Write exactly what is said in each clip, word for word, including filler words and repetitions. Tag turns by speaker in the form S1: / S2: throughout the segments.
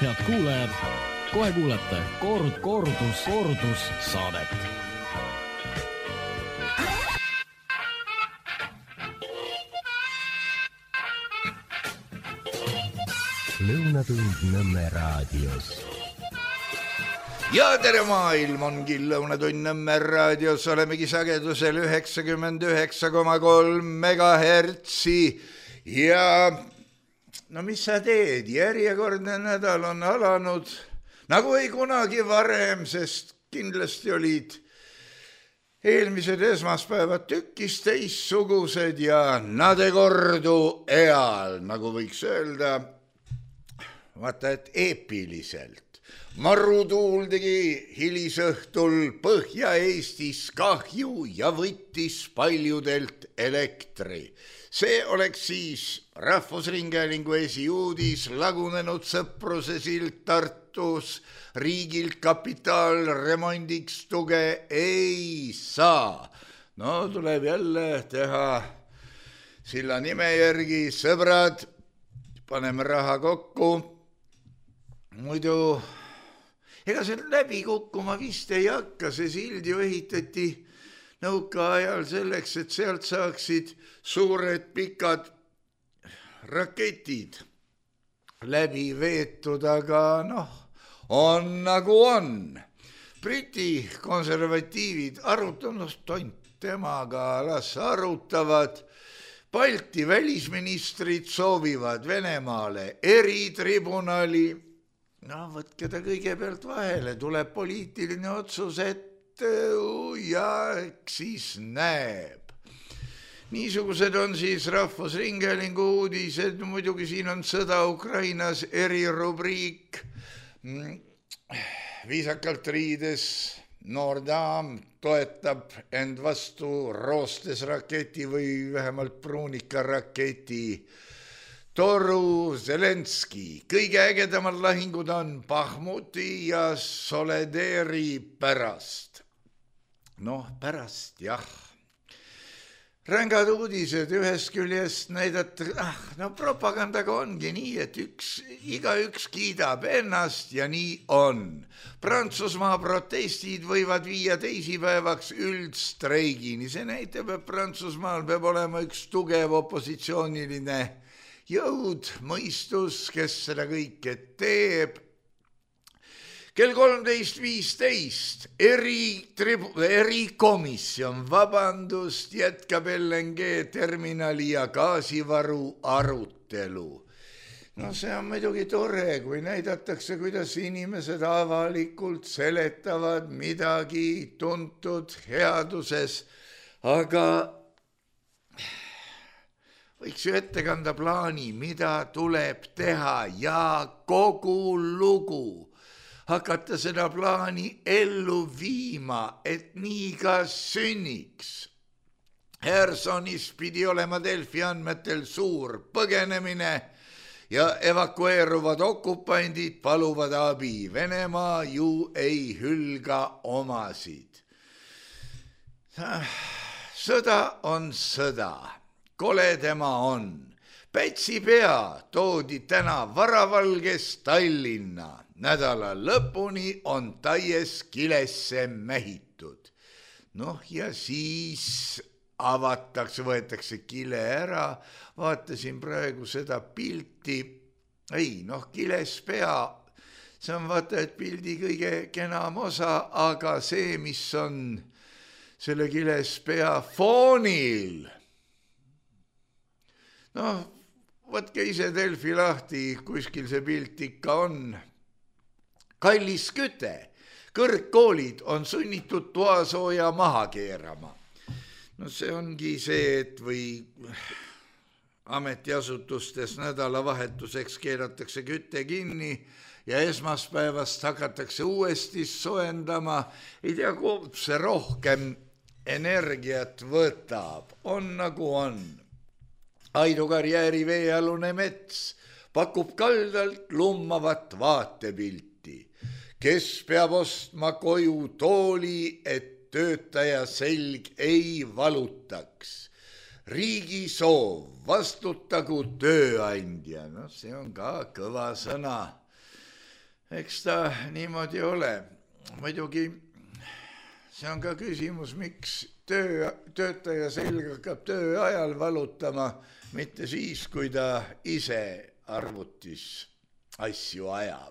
S1: head kuulajad, kohe kuulete kord, kordus, kordus saadet.
S2: Lõunatund Nõmme raadios.
S3: Ja tere maailm ongi Lõunatund Nõmme raadios, olemegi sagedusel üheksakümmend üheksa koma kolm megahertsi ja no mis sa teed, järjekordne nädal on alanud nagu ei kunagi varem, sest kindlasti olid eelmised esmaspäevad tükis teissugused ja nad ei kordu eal, nagu võiks öelda, vaata et eepiliselt. Marutuul tegi hilisõhtul Põhja-Eestis kahju ja võttis paljudelt elektri. See oleks siis Rahvusringhäälingu esiuudis, lagunenud Sõpruse sild Tartus, riigilt kapitaalremondiks tuge ei saa. No tuleb jälle teha silla nime järgi, sõbrad, paneme raha kokku, muidu ega see läbi kukkuma vist ei hakka, see sild ju ehitati nõukaajal selleks, et sealt saaksid suured pikad raketid läbi veetud, aga noh, on nagu on. Briti konservatiivid arutanud tont temaga, las arutavad. Balti välisministrid soovivad Venemaale eritribunali. No võtke ta kõigepealt vahele, tuleb poliitiline otsus, et ja eks siis näeb. Niisugused on siis Rahvusringhäälingu uudised, muidugi siin on sõda Ukrainas, erirubriik, viisakalt riides noor daam toetab end vastu roostes raketi või vähemalt pruunika raketi Toru Zelenski. Kõige ägedamad lahingud on Bahmuti ja Solederi pärast. Noh, pärast, jah. Rängad uudised ühest küljest näidata, ah, no propagandaga ongi nii, et üks, igaüks kiidab ennast ja nii on. Prantsusmaa protestid võivad viia teisipäevaks üldstreigini. See näitab, et Prantsusmaal peab olema üks tugev opositsiooniline jõud, mõistus, kes seda kõike teeb. Kell kolmteist viisteist eri, erikomisjon, vabandust, jätkab L N G terminali ja gaasivaru arutelu. No see on muidugi tore, kui näidatakse, kuidas inimesed avalikult seletavad midagi tuntud headuses, aga võiks ju ette kanda plaani, mida tuleb teha ja kogu lugu. Hakata seda plaani ellu viima, et nii ka sünniks. Hersonis pidi olema Delfi andmetel suur põgenemine ja evakueeruvad okupandid paluvad abi. Venemaa ju ei hülga omasid. Sõda on sõda. Kole tema on. Pätsi pea toodi täna varavalges Tallinna. Nädala lõpuni on Taies kilesse mehitud. Noh ja siis avatakse, võetakse kile ära. Vaatasin praegu seda pilti. Ei, noh, kiles pea. See on vaata, et pildi kõige kenam osa, aga see, mis on selle kiles pea foonil. Noh, võtke ise Delfi lahti, kuskil see pilt ikka on. Kallis küte, kõrgkoolid on sunnitud toasooja maha keerama. No see ongi see, et või ametiasutustes nädalavahetuseks keeratakse küte kinni ja esmaspäevast hakatakse uuesti soendama. Ei tea, kumb see rohkem energiat võtab, on nagu on. Aidu karjääri veealune mets pakub kaldalt lummavat vaatepilti. Kes peab ostma koju tooli, et töötaja selg ei valutaks. Riigi soov, vastutagu tööandja. No see on ka kõva sõna. eks ta niimoodi ole. Muidugi see on ka küsimus, miks töö, töötaja selg hakkab töö ajal valutama, mitte siis, kui ta ise arvutis asju ajab.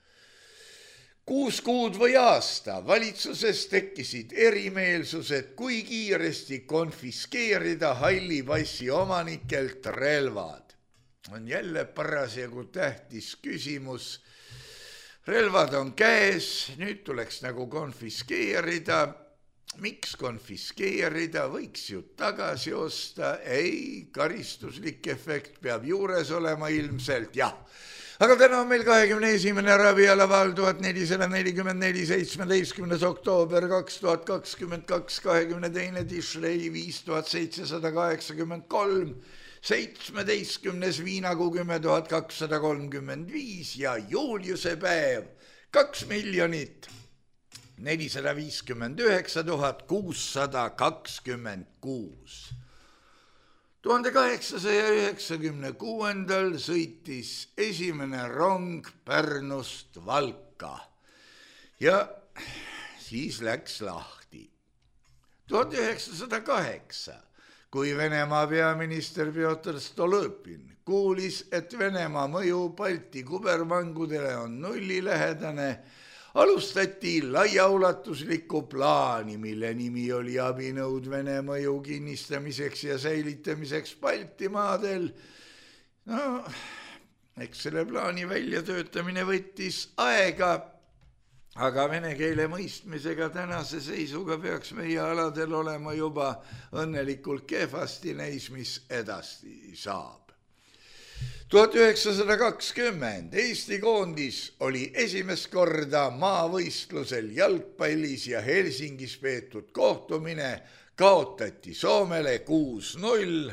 S3: Kuus kuud või aasta valitsuses tekkisid erimeelsused, kui kiiresti konfiskeerida halli passi omanikelt relvad. On jälle parasjagu tähtis küsimus. Relvad on käes, nüüd tuleks nagu konfiskeerida. Miks konfiskeerida? Võiks ju tagasi osta. Ei, karistuslik efekt peab juures olema ilmselt, jah. Aga täna on meil kahekümne esimene ravialaval tuhat nelisada nelikümmend neli, seitsmeteistkümnes oktoober kaks tuhat kakskümmend kaks, kahekümne teine Tishrei viis tuhat seitsesada kaheksakümmend kolm, seitsmeteistkümnes viinakuu kümme tuhat kakssada kolmkümmend viis ja Juliuse päev kaks miljonit nelisada viiskümmend üheksa tuhat kuussada kakskümmend kuus. tuhande kaheksasaja üheksakümne kuuendal sõitis esimene rong Pärnust Valka ja siis läks lahti. tuhat üheksasada kaheksa, kui Venemaa peaminister Pjotr Stolõpin kuulis, et Venemaa mõju Balti kubermangudele on nullilähedane, alustati laiaulatuslikku plaani, mille nimi oli abinõud Vene mõju kinnistamiseks ja säilitamiseks Baltimaadel. No, eks selle plaani väljatöötamine võttis aega, aga vene keele mõistmisega tänase seisuga peaks meie aladel olema juba õnnelikult kehvasti neis, mis edasi saab. tuhat üheksasada kakskümmend Eesti koondis oli esimest korda maavõistlusel jalgpallis ja Helsingis peetud kohtumine kaotati Soomele kuus null,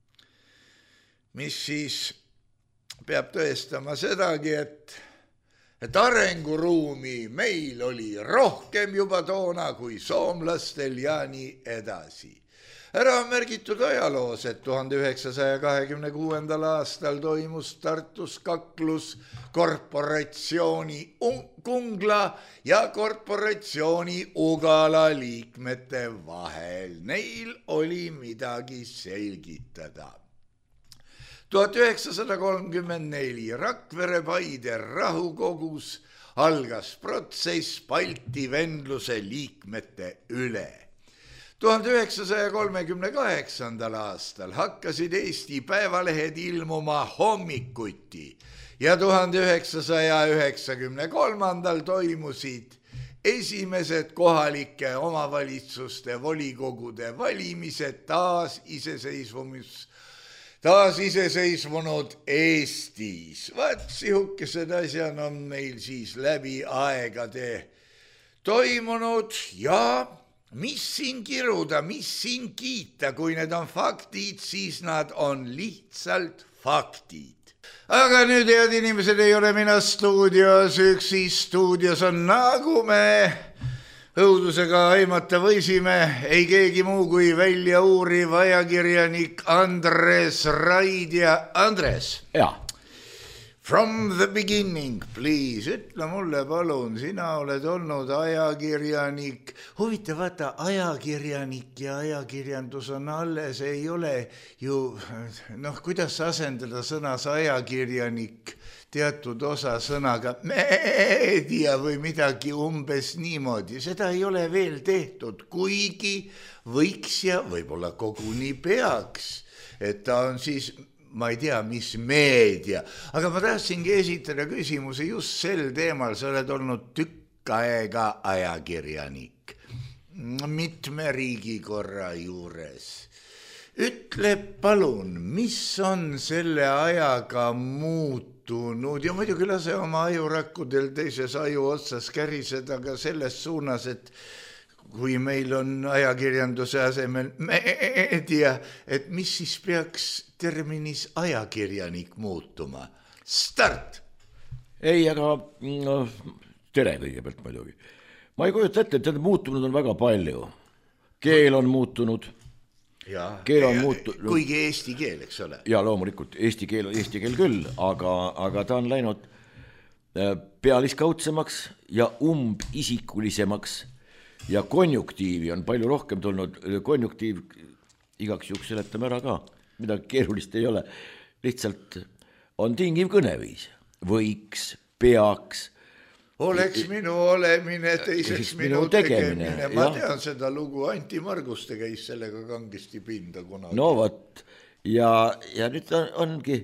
S3: mis siis peab tõestama sedagi, et, et arenguruumi meil oli rohkem juba toona kui soomlastel ja nii edasi. Ära on märgitud ajaloos, et tuhande üheksasaja kahekümne kuuendal aastal toimus Tartus kaklus korporatsiooni Kungla ja korporatsiooni Ugala liikmete vahel. Neil oli midagi selgitada. tuhat üheksasada kolmkümmend neli Rakvere Paide rahukogus algas protsess Balti vendluse liikmete üle. tuhande üheksasaja kolmekümne kaheksandal aastal hakkasid Eesti päevalehed ilmuma hommikuti ja tuhande üheksasaja üheksakümne kolmandal toimusid esimesed kohalike omavalitsuste volikogude valimised taas iseseisvumis, taas iseseisvunud Eestis. Vaat sihukesed asjad on meil siis läbi aegade toimunud ja mis siin kiruda, mis siin kiita, kui need on faktid, siis nad on lihtsalt faktid. Aga nüüd, head inimesed, ei ole mina stuudios üksi, stuudios on, nagu me õudusega aimata võisime, ei keegi muu kui välja uuriv ajakirjanik Andres Raidja. Andres.
S1: Jaa.
S3: From the beginning, please, ütle mulle palun, sina oled olnud ajakirjanik. Huvitav, vaata, ajakirjanik ja ajakirjandus on alles, ei ole ju, noh, kuidas asendada sõnas ajakirjanik teatud osa sõnaga meedia või midagi umbes niimoodi. Seda ei ole veel tehtud, kuigi võiks ja võib-olla koguni peaks, et ta on siis... ma ei tea, mis meedia, aga ma tahtsingi esitada küsimuse just sel teemal, sa oled olnud tükk aega ajakirjanik, mitme riigikorra juures. Ütle palun, mis on selle ajaga muutunud ja muidugi lase oma ajurakkudel teises aju otsas käriseda ka selles suunas, et kui meil on ajakirjanduse asemel meedia, et mis siis peaks terminis ajakirjanik muutuma? Start!
S1: Ei, aga no, tere kõigepealt muidugi. Ma ei kujuta ette, et muutunud on väga palju. Keel on muutunud.
S3: Ja,
S1: keel on muutunud.
S3: Kuigi eesti keel, eks ole?
S1: Ja loomulikult, eesti keel on eesti keel küll, aga, aga ta on läinud pealiskaudsemaks ja umbisikulisemaks ja konjunktiivi on palju rohkem tulnud. Konjunktiiv igaks juhuks seletame ära ka, midagi keerulist ei ole, lihtsalt on tingiv kõneviis, võiks, peaks.
S3: Oleks minu olemine, teiseks minu, minu tegemine, tegemine. Ma ja. tean seda lugu, Anti Marguste käis sellega kangesti pinda kunagi.
S1: No võt, ja, ja nüüd on, ongi,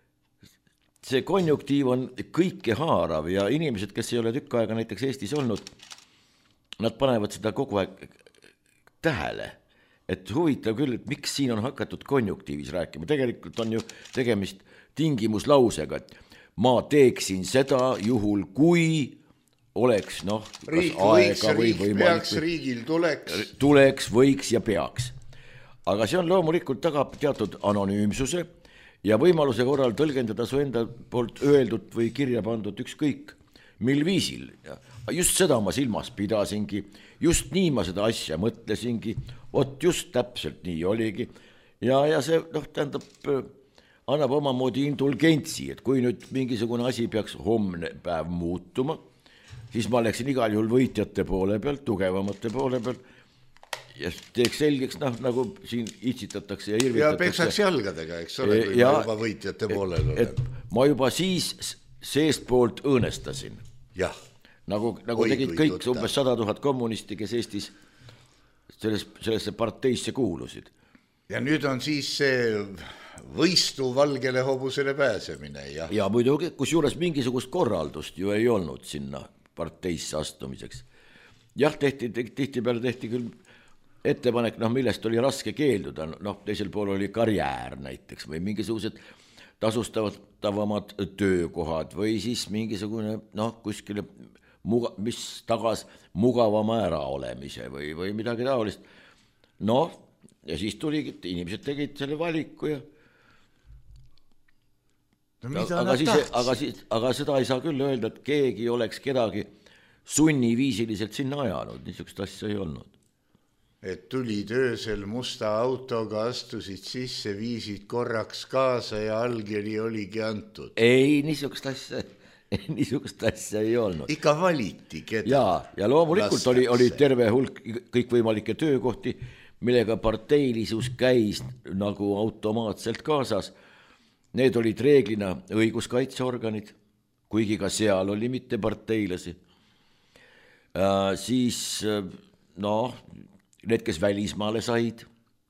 S1: see konjunktiiv on kõike haarav ja inimesed, kes ei ole tükk aega näiteks Eestis olnud, nad panevad seda kogu aeg tähele, et huvitav küll, et miks siin on hakatud konjunktiivis rääkima. Tegelikult on ju tegemist tingimuslausega, et ma teeksin seda juhul, kui oleks noh,
S3: riik võiks, riik peaks, riigil tuleks.
S1: Tuleks, võiks ja peaks. Aga see on loomulikult tagab teatud anonüümsuse ja võimaluse korral tõlgendada su enda poolt öeldud või kirja pandud ükskõik mil viisil. Just seda ma silmas pidasingi, just nii ma seda asja mõtlesingi, ot just täpselt nii oligi. Ja, ja see noh, tähendab, annab omamoodi indulgentsi, et kui nüüd mingisugune asi peaks homne päev muutuma, siis ma läksin igal juhul võitjate poole pealt, tugevamate poole pealt ja teeks selgeks, noh, nagu siin itsitatakse ja hirvitatakse.
S3: Ja peksaks jalgadega, eks ole, kui ja, ma juba võitjate poolel olen.
S1: Et ma juba siis seest poolt õõnestasin.
S3: Jah.
S1: Nagu, nagu Oi, tegid kõik tutta. Umbes sada tuhat kommunisti, kes Eestis selles, sellesse parteisse kuulusid.
S3: Ja nüüd on siis see võistu valgele hobusele pääsemine. Ja,
S1: ja muidugi, kus juures mingisugust korraldust ju ei olnud sinna parteisse astumiseks. Jah, tehti, tihti peale tehti küll ettepanek, noh, millest oli raske keelduda, noh, teisel pool oli karjäär näiteks või mingisugused tasustavamad töökohad või siis mingisugune, noh, kuskile muga, mis tagas mugavama äraolemise või, või midagi taolist. Noh, ja siis tuligi, inimesed tegid selle valiku ja
S3: no,
S1: aga, siis, aga, siis, aga seda ei saa küll öelda, et keegi oleks kedagi sunniviisiliselt sinna ajanud, niisugust asja ei olnud.
S3: Et tulid öösel musta autoga, astusid sisse, viisid korraks kaasa ja allkiri oligi antud.
S1: Ei, niisugust asja, niisugust asja ei olnud.
S3: Ikka valiti keda.
S1: Ja, ja loomulikult oli, oli terve hulk kõikvõimalikke töökohti, millega parteilisus käis nagu automaatselt kaasas. Need olid reeglina õiguskaitseorganid, kuigi ka seal oli mitte parteilasi. Äh, siis, noh, need, kes välismaale said,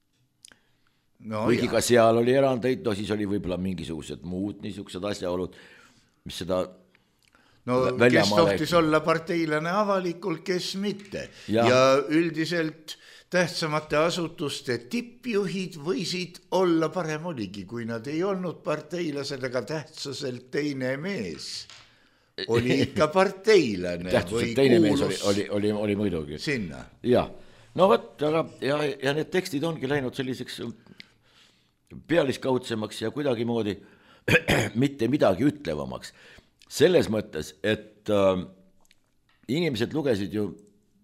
S1: no, kuigi jah. Ka seal oli erandeid, no siis oli võib-olla mingisugused muud niisugused asjaolud, mis seda
S3: no kes tohtis olla parteilane avalikult, kes mitte. Ja, ja üldiselt tähtsamate asutuste tippjuhid võisid olla, parem oligi, kui nad ei olnud parteilased, aga tähtsuselt teine mees oli ikka parteilane.
S1: Tähtsuselt teine mees oli, oli, oli, oli muidugi.
S3: Sinna.
S1: Ja, no võt, aga ja, ja need tekstid ongi läinud selliseks pealiskaudsemaks ja kuidagi moodi mitte midagi ütlevamaks. Selles mõttes, et äh, inimesed lugesid ju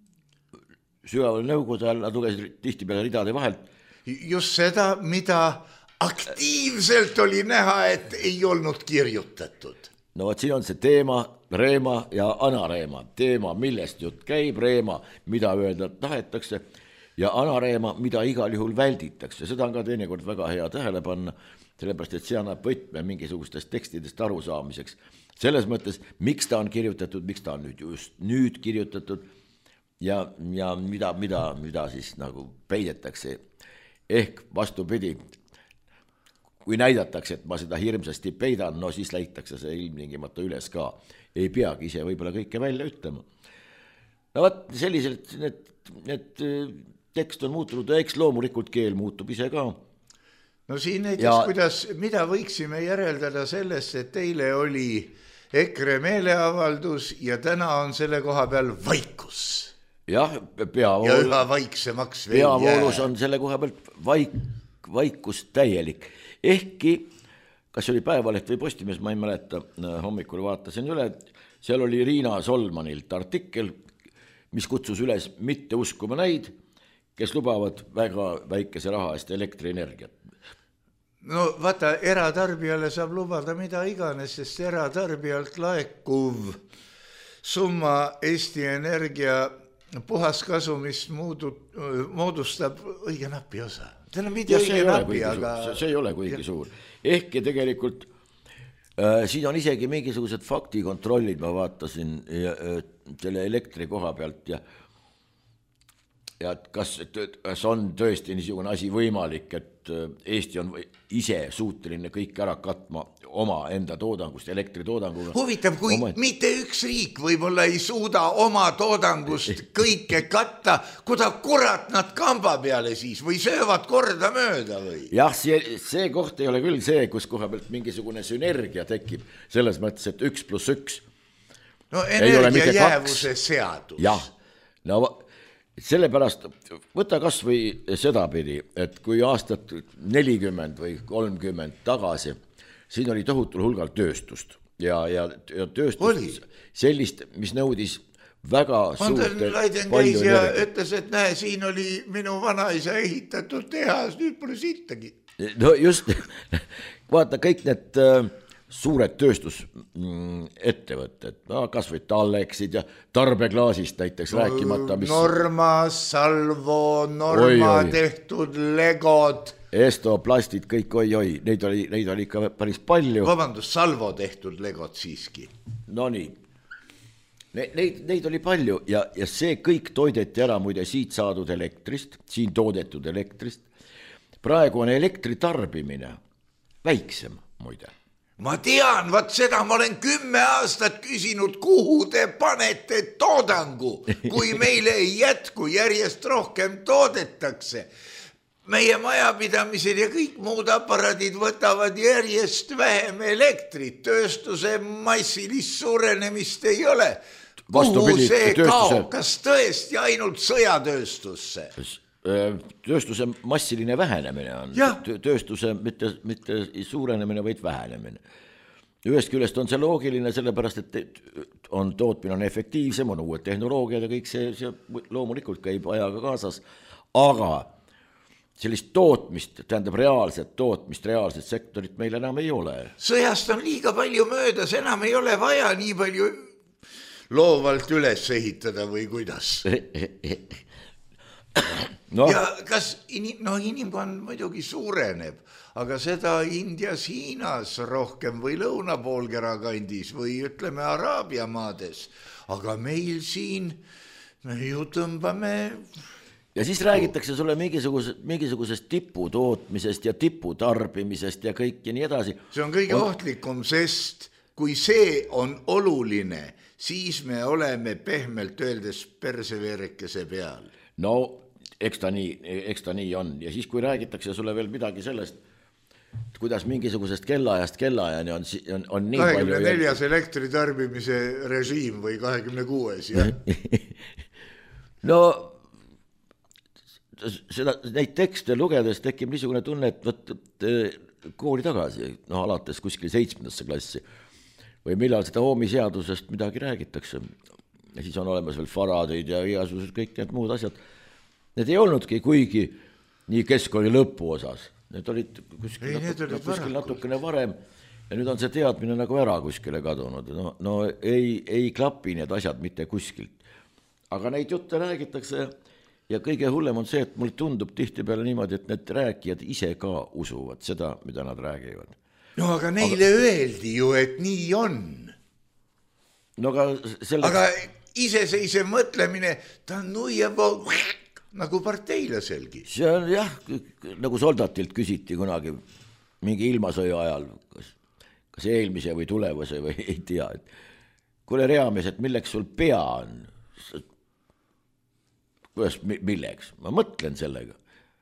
S1: sügaval nõukogude ajal, nad lugesid tihti peale ridade vahelt.
S3: Just seda, mida aktiivselt oli näha, et ei olnud kirjutatud.
S1: No võt, siin on see teema, reema ja anareema. Teema, millest jutt käib, reema, mida öelda tahetakse ja anareema, mida igal juhul välditakse. Seda on ka teinekord väga hea tähele panna, sellepärast, et see annab võtme mingisugustest tekstidest arusaamiseks. Selles mõttes, miks ta on kirjutatud, miks ta on nüüd just nüüd kirjutatud, ja, ja mida, mida, mida siis nagu peidetakse. Ehk vastupidi, kui näidatakse, et ma seda hirmsasti peidan, no siis leitakse see ilmtingimata üles ka. Ei peagi ise võib-olla kõike välja ütlema. No võt, selliselt need, need tekst on muutunud ja eks loomulikult keel muutub ise ka.
S3: No siin näiteks, ja, kuidas, mida võiksime järeldada sellest, et teile oli EKRE meeleavaldus ja täna on selle koha peal vaikus.
S1: Jah, peavool,
S3: ja üha vaiksemaks veel
S1: peavoolus jää. On selle koha pealt vaik, vaikus täielik. Ehkki, kas oli Päevaleht või Postimees, ma ei mäleta, hommikul vaatasin üle, seal oli Riina Solmanilt artikkel, mis kutsus üles mitte uskuma neid, kes lubavad väga väikese raha eest elektrienergiat.
S3: no vaata, eratarbijale saab lubada mida iganes, sest eratarbijalt laekuv summa Eesti Energia puhaskasumist muudu, moodustab õige napi osa. See,
S1: ja see, ei napi, aga... see, see ei ole kuigi ja. Suur. Ehkki tegelikult äh, siin on isegi mingisugused faktikontrollid, ma vaatasin ja, äh, selle elektri koha pealt ja ja kas, kas on tõesti niisugune asi võimalik, et Eesti on ise suuteline kõik ära katma oma enda toodangust, elektritoodanguga.
S3: Huvitav, kui oma... mitte üks riik võib-olla ei suuda oma toodangust kõike katta, kuda kurat nad kamba peale siis või söövad korda mööda või?
S1: Jah, see, see koht ei ole küll see, kus koha pealt mingisugune sünergia tekib, selles mõttes, et üks pluss üks.
S3: No energia jäävuse seadus.
S1: Jah, no sellepärast võta kas või sedapidi, et kui aastat nelikümmend või kolmkümmend tagasi, siin oli tohutul hulgal tööstust ja, ja, ja tööstust oli. Sellist, mis nõudis väga
S3: Mandel
S1: suurt
S3: Laiden käis ja energia. Ütles, et näe, siin oli minu vanaisa ehitatud tehas, nüüd pole sittagi.
S1: No just, vaata kõik need äh, suured tööstusettevõtted, no, kas või Tallexid ja Tarbeklaasist näiteks no, rääkimata. Mis...
S3: Norma, Salvo, Norma oi, oi. Tehtud Legod.
S1: Esto, plastid, kõik oi-oi, neid oli, neid oli ikka päris palju.
S3: Vabandust, Salvo tehtud Legod siiski.
S1: No nii, ne, neid, neid oli palju ja, ja see kõik toideti ära muide siit saadud elektrist, siin toodetud elektrist. Praegu on elektritarbimine väiksem muide.
S3: Ma tean, vaat seda ma olen kümme aastat küsinud, kuhu te panete toodangu, kui meile ei jätku, järjest rohkem toodetakse. Meie majapidamised ja kõik muud aparaadid võtavad järjest vähem elektrit, tööstuse massilist suurenemist ei ole. Kuhu see tööstuse... kaob, kas tõesti ainult sõjatööstusse?
S1: Tööstuse massiline vähenemine on ja. Tööstuse mitte, mitte suurenemine, vaid vähenemine. Ühest küljest on see loogiline, sellepärast, et on tootmine on efektiivsem, on uued tehnoloogiad ja kõik see, see loomulikult käib ajaga kaasas, aga sellist tootmist, tähendab reaalset tootmist, reaalset sektorit meil enam ei ole.
S3: Sõjast on liiga palju möödas, enam ei ole vaja nii palju loovalt üles ehitada või kuidas? No. Ja kas inim, no, inimkond muidugi suureneb, aga seda Indias, Hiinas rohkem või lõunapoolkera kandis või ütleme Araabia maades, aga meil siin me ju tõmbame...
S1: Ja siis räägitakse sulle mingisugusest, mingisugusest tiputootmisest ja tiputarbimisest ja kõik ja nii edasi.
S3: See on kõige on... ohtlikum, sest kui see on oluline, siis me oleme pehmelt öeldes perseveerekese peal.
S1: No eks ta nii, eks ta nii on. Ja siis kui räägitakse sulle veel midagi sellest, kuidas mingisugusest kellaajast kellaajani on, on, on nii
S3: kahekümne
S1: palju...
S3: neljas elektritarbimise režiim või kahekümne kuues, jah?
S1: No seda, neid tekste lugedes tekib niisugune tunne, et võt, kooli tagasi, no alates kuskil seitsmendasse klassi või millal seda oomiseadusest midagi räägitakse. Ja siis on olemas veel Faradaid ja igasugused kõik need muud asjad. Need ei olnudki kuigi nii keskkooli lõpu osas. Need olid kuskil, ei, natuke, olid kuskil natukene varem ja nüüd on see teadmine nagu ära kuskile kadunud. No, no ei, ei klapi need asjad mitte kuskilt. Aga neid jutte räägitakse ja kõige hullem on see, et mulle tundub tihtipeale niimoodi, et need rääkijad ise ka usuvad seda, mida nad räägivad.
S3: No aga neile aga... öeldi ju, et nii on.
S1: No aga selleks...
S3: Aga iseseisev mõtlemine, ta on nuieba nagu parteilaselgi.
S1: See on jah, nagu soldatilt küsiti kunagi mingi ilmasõja ajal, kas, kas eelmise või tulevase või ei tea. Et, kuule reamees, et milleks sul pea on? Kuidas, milleks? Ma mõtlen sellega.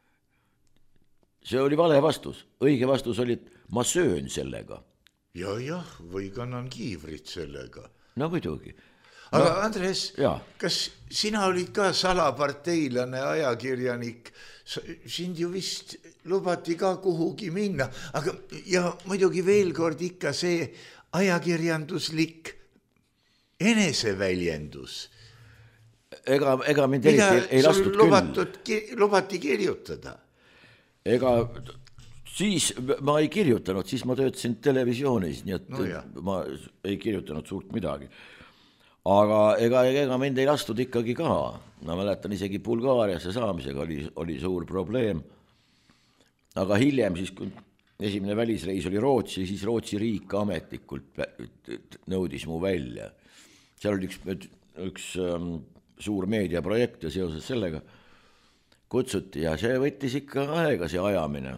S1: See oli vale vastus. Õige vastus oli, et ma söön sellega.
S3: Ja, jah, või kannan kiivrit sellega.
S1: No muidugi.
S3: Aga
S1: no,
S3: Andres,
S1: ja.
S3: Kas sina olid ka salaparteilane ajakirjanik? Sind ju vist lubati ka kuhugi minna, aga ja muidugi veel kord ikka see ajakirjanduslik eneseväljendus.
S1: Ega, ega mind eriti ei lastud
S3: lubatud, küll. Lubati kirjutada?
S1: Ega siis ma ei kirjutanud, siis ma töötasin televisioonis, nii et
S3: no
S1: ma ei kirjutanud suurt midagi. Aga ega, ega mind ei lastud ikkagi ka. Ma mäletan isegi Bulgaariasse saamisega oli, oli suur probleem. Aga hiljem siis, kui esimene välisreis oli Rootsi, siis Rootsi riik ametlikult nõudis mu välja. Seal oli üks, üks um, suur meediaprojekt ja seoses sellega kutsuti ja see võttis ikka aega see ajamine.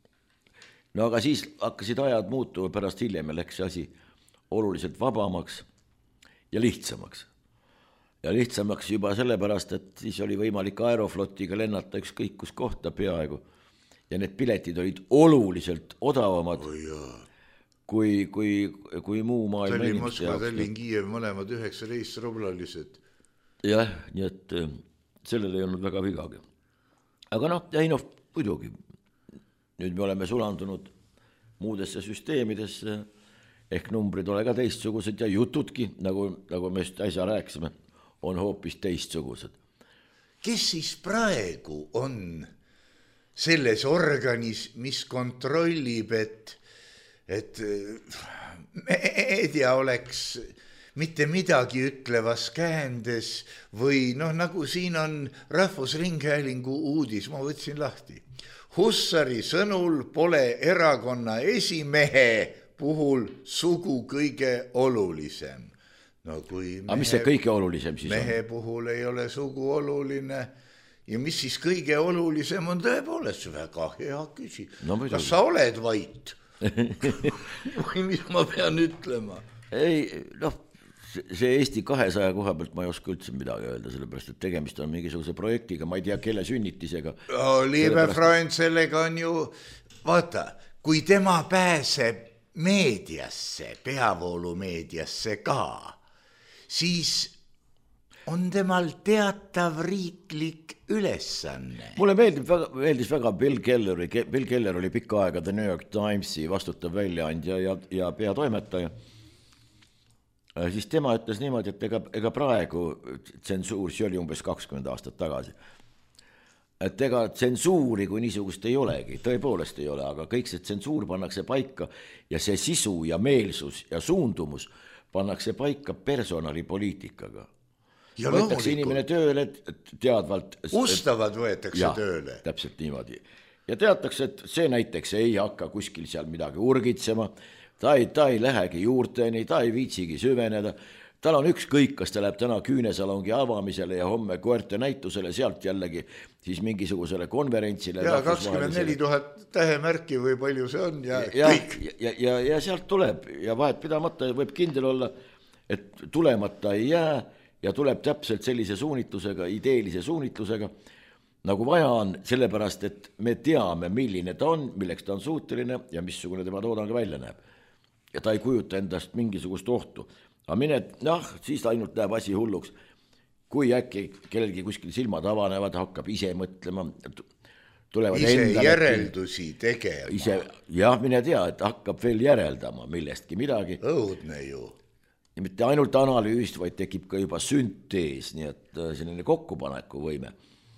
S1: No aga siis hakkasid ajad muutuma pärast hiljem ja läks see asi oluliselt vabamaks ja lihtsamaks. Ja lihtsamaks juba sellepärast, et siis oli võimalik Aeroflotiga lennata ükskõik kus kohta peaaegu. Ja need piletid olid oluliselt odavamad
S3: oh,
S1: kui, kui, kui muu maailma
S3: Tallinn, Moskva, Tallinn, Kiiev, mõlemad üheksateist rublalised.
S1: Jah, nii et sellel ei olnud väga vigagi. Aga noh, ei noh, muidugi. Nüüd me oleme sulandunud muudesse süsteemidesse, ehk numbrid ole ka teistsugused ja jutudki, nagu, nagu me just äsja rääkisime, on hoopis teistsugused.
S3: Kes siis praegu on selles organis, mis kontrollib, et, et meedia oleks mitte midagi ütlevas käändes või noh, nagu siin on Rahvusringhäälingu uudis, ma võtsin lahti. Hussari sõnul pole erakonna esimehe puhul sugu kõige olulisem. No kui mehe,
S1: aga mis see kõige olulisem siis
S3: mehe on? Puhul ei ole sugu oluline ja mis siis kõige olulisem on tõepoolest väga hea küsi. No, kas sa oled vait? Või mis ma pean ütlema?
S1: Ei, noh, see Eesti kahesaja koha pealt ma ei oska üldse midagi öelda, sellepärast, et tegemist on mingisuguse projektiga, ma ei tea, kelle sünnitisega.
S3: Oh, liibe Freund, sellega on ju, vaata, kui tema pääseb meediasse, peavoolumeediasse ka, siis on temal teatav riiklik ülesanne. Mulle meeldib väga,
S1: meeldis väga Bill Kelleri, Bill Keller oli pikka aega The New York Timesi vastutav väljaandja ja, ja peatoimetaja. Siis tema ütles niimoodi, et ega, ega praegu tsensuur, see oli umbes kakskümmend aastat tagasi, et ega tsensuuri kui niisugust ei olegi, tõepoolest ei ole, aga kõik see tsensuur pannakse paika ja see sisu ja meelsus ja suundumus pannakse paika personalipoliitikaga. Ja võetakse inimene tööle teadvalt.
S3: Ustavad võetakse
S1: ja,
S3: tööle.
S1: Täpselt niimoodi. Ja teatakse, et see näiteks ei hakka kuskil seal midagi urgitsema, ta ei, ta ei lähegi juurteni, ta ei viitsigi süveneda. Tal on ükskõik, kas ta läheb täna küünesalongi avamisele ja homme koerte näitusele, sealt jällegi siis mingisugusele konverentsile.
S3: Ja kakskümmend neli tuhat tähemärki või palju see on ja,
S1: ja
S3: kõik.
S1: Ja, ja, ja sealt tuleb ja vahet pidamata võib kindel olla, et tulemata ei jää ja tuleb täpselt sellise suunitlusega, ideelise suunitlusega, nagu vaja on, sellepärast, et me teame, milline ta on, milleks ta on suuteline ja missugune tema toodang välja näeb. Ja ta ei kujuta endast mingisugust ohtu. Aga mine, noh, siis ainult läheb asi hulluks. Kui äkki kellelgi kuskil silmad avanevad, hakkab ise mõtlema.
S3: Ise järeldusi tegema.
S1: Ise, jah, mine tea, et hakkab veel järeldama millestki midagi.
S3: Õudne ju.
S1: Ja mitte ainult analüüst, vaid tekib ka juba süntees, nii et selline kokkupaneku võime.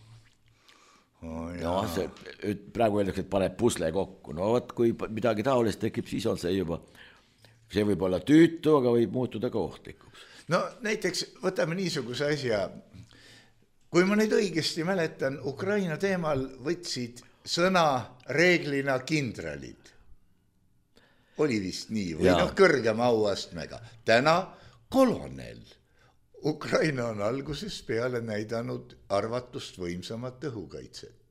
S3: Oh,
S1: no, see, praegu öeldakse, et paneb pusle kokku. No võt, kui midagi taolist tekib, siis on see juba... See võib olla tüütu, aga võib muutuda ka ohtlikuks.
S3: No näiteks võtame niisuguse asja. Kui ma nüüd õigesti mäletan, Ukraina teemal võtsid sõna reeglina kindralid. Oli vist nii või noh kõrgema auastmega. Täna kolonel. Ukraina on alguses peale näidanud arvatust võimsamat õhukaitset.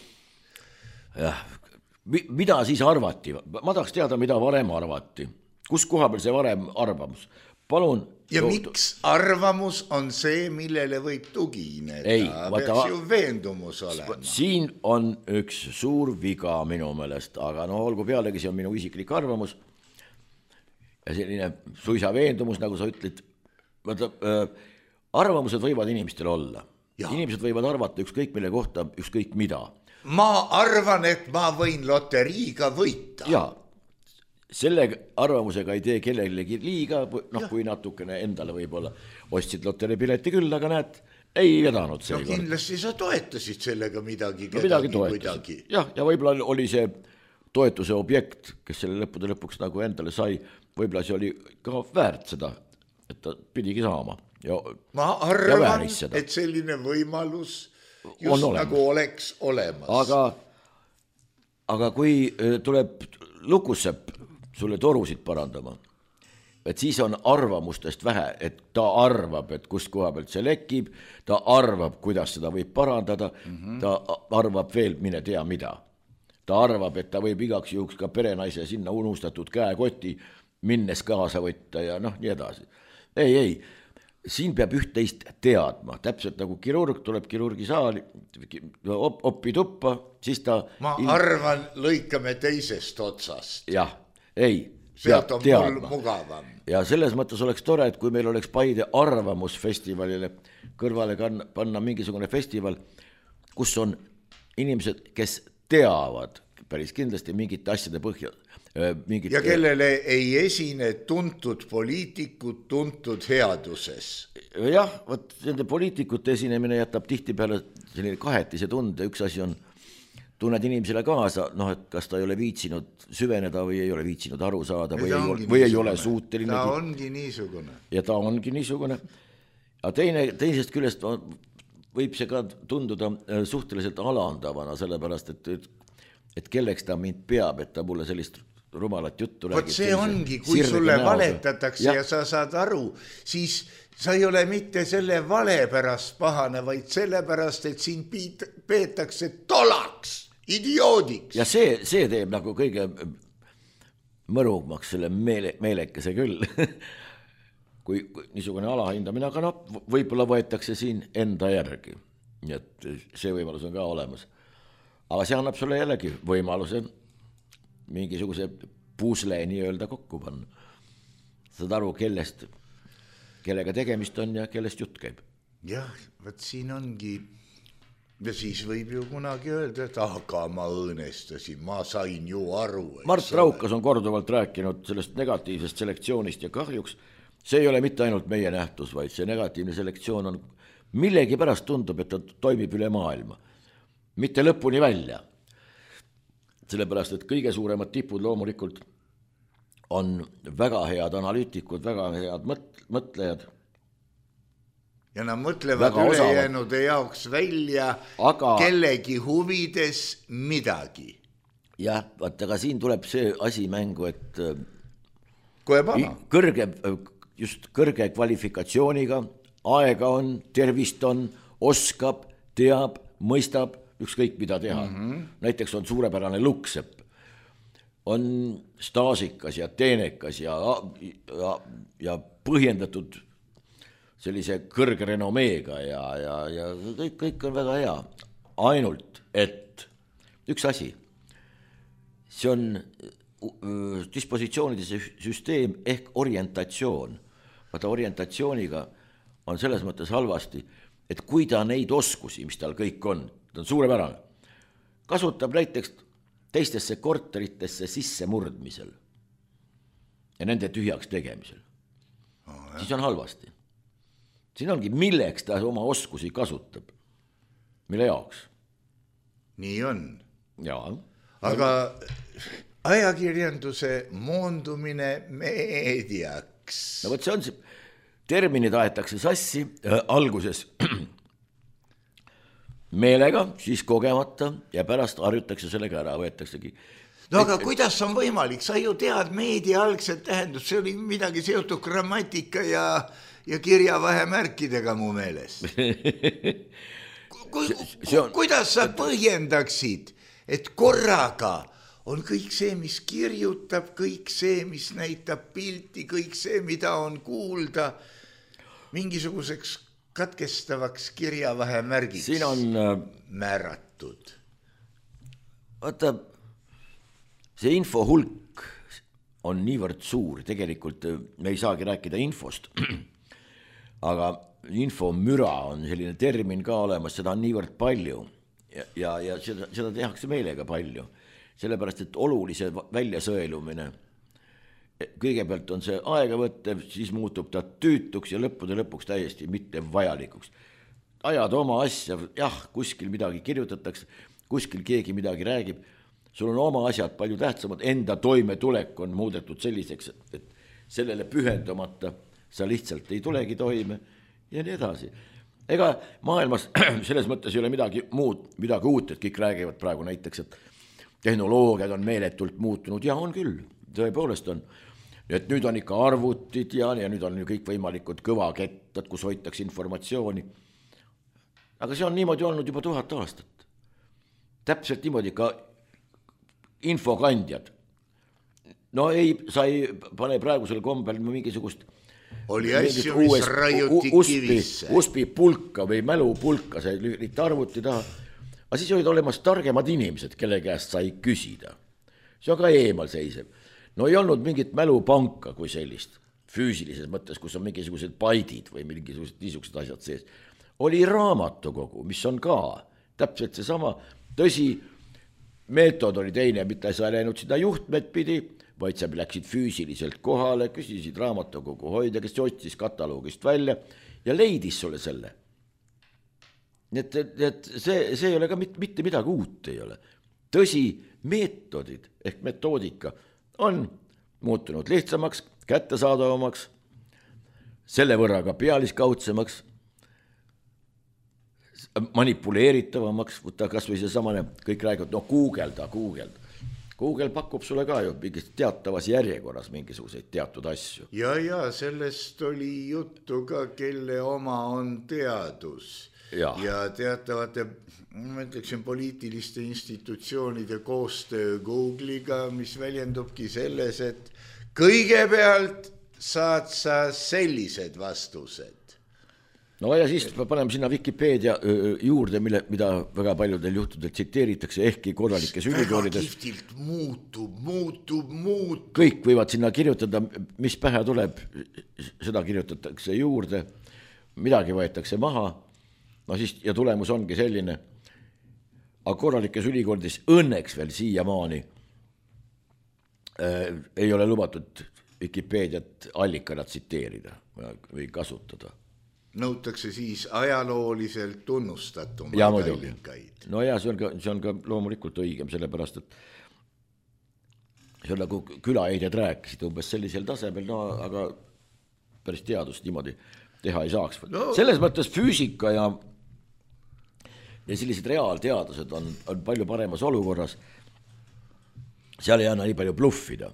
S1: Jah, mida siis arvati? Ma tahaks teada, mida varem arvati. Kus koha peal see varem arvamus? Palun.
S3: Ja tohtu. Miks arvamus on see, millele võib tugineda?
S1: Ei,
S3: vaata, peaks ju veendumus olema.
S1: Siin on üks suur viga minu meelest, aga no olgu pealegi, see on minu isiklik arvamus. Ja selline suisa veendumus, nagu sa ütled, vaata, äh, arvamused võivad inimestel olla. Ja. Inimesed võivad arvata ükskõik mille kohta, ükskõik mida.
S3: Ma arvan, et ma võin loteriiga võita.
S1: Jaa. Selle arvamusega ei tee kellelegi liiga, noh, kui natukene endale võib-olla ostsid loteeripileti küll, aga näed, ei vedanud see.
S3: No kindlasti sa toetasid sellega midagi.
S1: No midagi toetasid. Jah, ja võib-olla oli see toetuse objekt, kes selle lõppude lõpuks nagu endale sai, võib-olla see oli ka väärt seda, et ta pidigi saama. Ja,
S3: ma arvan, et selline võimalus just on nagu oleks olemas.
S1: Aga, aga kui tuleb lukussepp sulle torusid parandama, et siis on arvamustest vähe, et ta arvab, et kust koha pealt see lekib, ta arvab, kuidas seda võib parandada, mm-hmm. ta arvab veel, mine tea mida. Ta arvab, et ta võib igaks juhuks ka perenaise sinna unustatud käekoti minnes kaasa võtta ja noh, nii edasi. Ei, ei, siin peab üht-teist teadma, täpselt nagu kirurg tuleb kirurgi saali, op, oppi tuppa, siis ta...
S3: Ma il... arvan, lõikame teisest otsast.
S1: Jah, ei,
S3: sealt on teadma. Mul mugavam.
S1: Ja selles mõttes oleks tore, et kui meil oleks Paide arvamusfestivalile kõrvale panna mingisugune festival, kus on inimesed, kes teavad päris kindlasti mingite asjade põhja. Mingite...
S3: Ja kellele ei esine tuntud poliitikud tuntud headuses.
S1: Jah, võt, nende poliitikute esinemine jätab tihti peale selline kahetise tunde. Üks asi on, tunned inimesele kaasa, noh, et kas ta ei ole viitsinud süveneda või ei ole viitsinud aru saada või, ei, või ei ole suuteline.
S3: Ta ongi niisugune.
S1: Ja ta ongi niisugune. Ja teine, teisest küljest võib see ka tunduda suhteliselt alandavana, sellepärast, et, et kelleks ta mind peab, et ta mulle sellist rumalat juttu
S3: räägib. Vot see ongi, kui sulle näoga. Valetatakse ja. ja sa saad aru, siis sa ei ole mitte selle vale pärast pahane, vaid selle pärast, et siin peetakse tolaks, idioodiks.
S1: Ja see, see teeb nagu kõige mõrumaks selle meele, meelekese küll. kui, kui niisugune alahindamine, aga noh, võib-olla võetakse siin enda järgi. Nii et see võimalus on ka olemas. Aga see annab sulle jällegi võimaluse mingisuguse puusle nii-öelda kokku panna. Saad aru, kellest, kellega tegemist on ja kellest jutt käib.
S3: Jah, võt siin ongi, ja siis võib ju kunagi öelda, et aga ma õõnestasin, ma sain ju aru.
S1: Mart Raukas on korduvalt rääkinud sellest negatiivsest selektsioonist ja kahjuks see ei ole mitte ainult meie nähtus, vaid see negatiivne selektsioon on millegi pärast tundub, et ta toimib üle maailma. Mitte lõpuni välja. Sellepärast, et kõige suuremad tipud loomulikult on väga head analüütikud, väga head mõtlejad.
S3: Ja nad mõtlevad ülejäänude jaoks välja aga... kellegi huvides midagi.
S1: Jah, vaat, aga siin tuleb see asi mängu, et
S3: Koepana.
S1: kõrge, just kõrge kvalifikatsiooniga, aega on, tervist on, oskab, teab, mõistab, ükskõik mida teha. Mm-hmm. Näiteks on suurepärane luksepp, on staažikas ja teenekas ja, ja, ja põhjendatud sellise kõrge renomeega ja, ja, ja kõik, kõik on väga hea. Ainult, et üks asi, see on dispositsioonide süsteem ehk orientatsioon. Vaata, orientatsiooniga on selles mõttes halvasti, et kui ta neid oskusi, mis tal kõik on, ta on suurepärane, kasutab näiteks teistesse korteritesse sisse murdmisel ja nende tühjaks tegemisel, oh, siis on halvasti. Siin ongi, milleks ta oma oskusi kasutab, mille jaoks.
S3: Nii on.
S1: Jaa.
S3: Aga ajakirjanduse moondumine meediaks.
S1: No võt, see on see, terminid aetakse sassi äh, alguses meelega, siis kogemata ja pärast harjutakse sellega ära, võetaksegi.
S3: No aga kuidas on võimalik? Sa ju tead meedia algset tähendus, see oli midagi seotud grammatika ja, ja kirjavahemärkidega mu meeles. Ku, on... Kuidas sa põhjendaksid, et korraga on kõik see, mis kirjutab, kõik see, mis näitab pilti, kõik see, mida on kuulda, mingisuguseks katkestavaks kirjavahemärgiks
S1: siin on
S3: määratud.
S1: Vaata, see info hulk on niivõrd suur, tegelikult me ei saagi rääkida infost, aga info müra on selline termin ka olemas, seda on niivõrd palju ja, ja, ja seda, seda tehakse meelega palju, sellepärast, et olulise väljasõelumine kõigepealt on see aegavõttev, siis muutub ta tüütuks ja lõppude lõpuks täiesti mitte vajalikuks. Ajad oma asja, jah, kuskil midagi kirjutatakse, kuskil keegi midagi räägib, sul on oma asjad palju tähtsamad, enda toimetulek on muudetud selliseks, et sellele pühendamata sa lihtsalt ei tulegi toime ja nii edasi. Ega maailmas selles mõttes ei ole midagi muud, midagi uut, et kõik räägivad praegu näiteks, et tehnoloogiad on meeletult muutunud ja on küll, tõepoolest on. Et nüüd on ikka arvutid ja, ja nüüd on kõik võimalikud kõvakettad, kus hoitakse informatsiooni. Aga see on niimoodi olnud juba tuhat aastat. Täpselt niimoodi ka infokandjad. No ei, sa ei pane praegusel kombel mingisugust
S3: oli asju, mis rajuti kivisse.
S1: Uspi pulka või mälupulka, see lühit arvuti taha. Aga siis olid olemas targemad inimesed, kelle käest sai küsida. See on ka eemal seisev. No ei olnud mingit mälupanka kui sellist, füüsilises mõttes, kus on mingisugused baidid või mingisugused niisugused asjad sees. Oli raamatukogu, mis on ka täpselt seesama, tõsi, meetod oli teine, mitte sa ei läinud sinna juhtmed pidi, vaid sa läksid füüsiliselt kohale, küsisid raamatukogu hoidja, kes otsis kataloogist välja ja leidis sulle selle. Nii et, et see, see ei ole ka mitte, mitte midagi uut ei ole. Tõsi, meetodid ehk metoodika on muutunud lihtsamaks, kättesaadavamaks, selle võrra ka pealiskaudsemaks, manipuleeritavamaks, võtta kas või see samane, kõik räägivad, no Google'da, Google'da. Google pakub sulle ka ju mingist teatavas järjekorras mingisuguseid teatud asju.
S3: Ja, ja sellest oli juttu ka, kelle oma on teadus. Ja, ja teatavate, ma ütleksin, poliitiliste institutsioonide koostöö Google'iga, mis väljendubki selles, et kõigepealt saad sa sellised vastused.
S1: No ja siis paneme sinna Wikipedia juurde, mille, mida väga paljudel juhtudel tsiteeritakse, ehkki korralikes ülikoolides.
S3: Väga kihvtilt muutub, muutub, muutub.
S1: Kõik võivad sinna kirjutada, mis pähe tuleb, seda kirjutatakse juurde, midagi võetakse maha, no siis, ja tulemus ongi selline, aga korralikes ülikoolides õnneks veel siiamaani äh, ei ole lubatud Wikipediat allikana tsiteerida või kasutada.
S3: Nõutakse siis ajalooliselt tunnustatumad allikaid.
S1: No ja see on, ka, see on ka loomulikult õigem, sellepärast, et see on nagu külaeidjad rääkisid umbes sellisel tasemel, no aga päris teadust niimoodi teha ei saaks. No. Selles mõttes füüsika ja, ja sellised reaalteadused on, on palju paremas olukorras. Seal ei anna nii palju bluffida.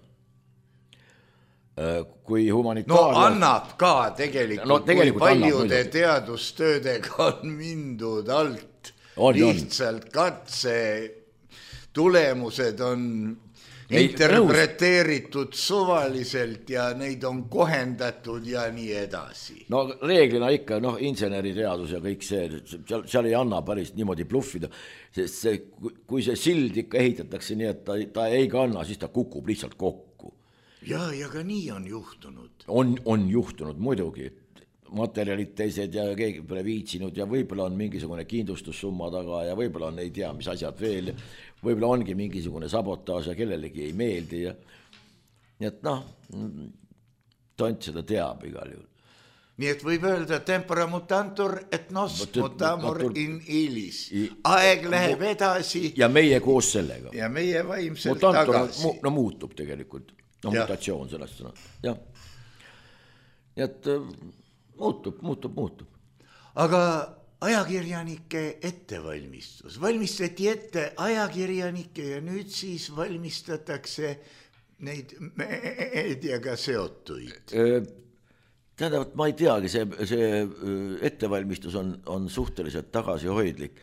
S1: Kui humanitaaria...
S3: No annab ka tegelikult, no, tegelikult kui paljude annab, teadustöödega on mindud alt. On, lihtsalt on. Katse tulemused on ei, interpreteeritud nõus. Suvaliselt ja neid on kohendatud ja nii edasi.
S1: No reeglina ikka, noh, inseneriteadus ja kõik see, seal, seal ei anna päris niimoodi bluffida, sest see, kui see sild ikka ehitatakse nii, et ta, ta ei kanna, siis ta kukub lihtsalt kokku.
S3: Ja, ja ka nii on juhtunud.
S1: On, on juhtunud muidugi, materjalid teised ja keegi pole viitsinud ja võib-olla on mingisugune kindlustussumma taga ja võib-olla on ei tea, mis asjad veel. Võib-olla ongi mingisugune sabotaaž ja kellelegi ei meeldi. Ja, nii et noh, tont seda teab igal juhul.
S3: Nii et võib öelda tempora mutantur, et nos mutamur in ilis. Aeg läheb edasi.
S1: Ja meie koos sellega.
S3: Ja meie vaimselt
S1: mutantur,
S3: tagasi.
S1: No muutub tegelikult. No ja. Mutatsioon sellest sõna. Ja. Et muutub, muutub, muutub.
S3: Aga ajakirjanike ettevalmistus. Valmistati ette ajakirjanike ja nüüd siis valmistatakse neid meediaga seotuid.
S1: Tähendab, ma ei teagi, see, see ettevalmistus on, on suhteliselt tagasihoidlik.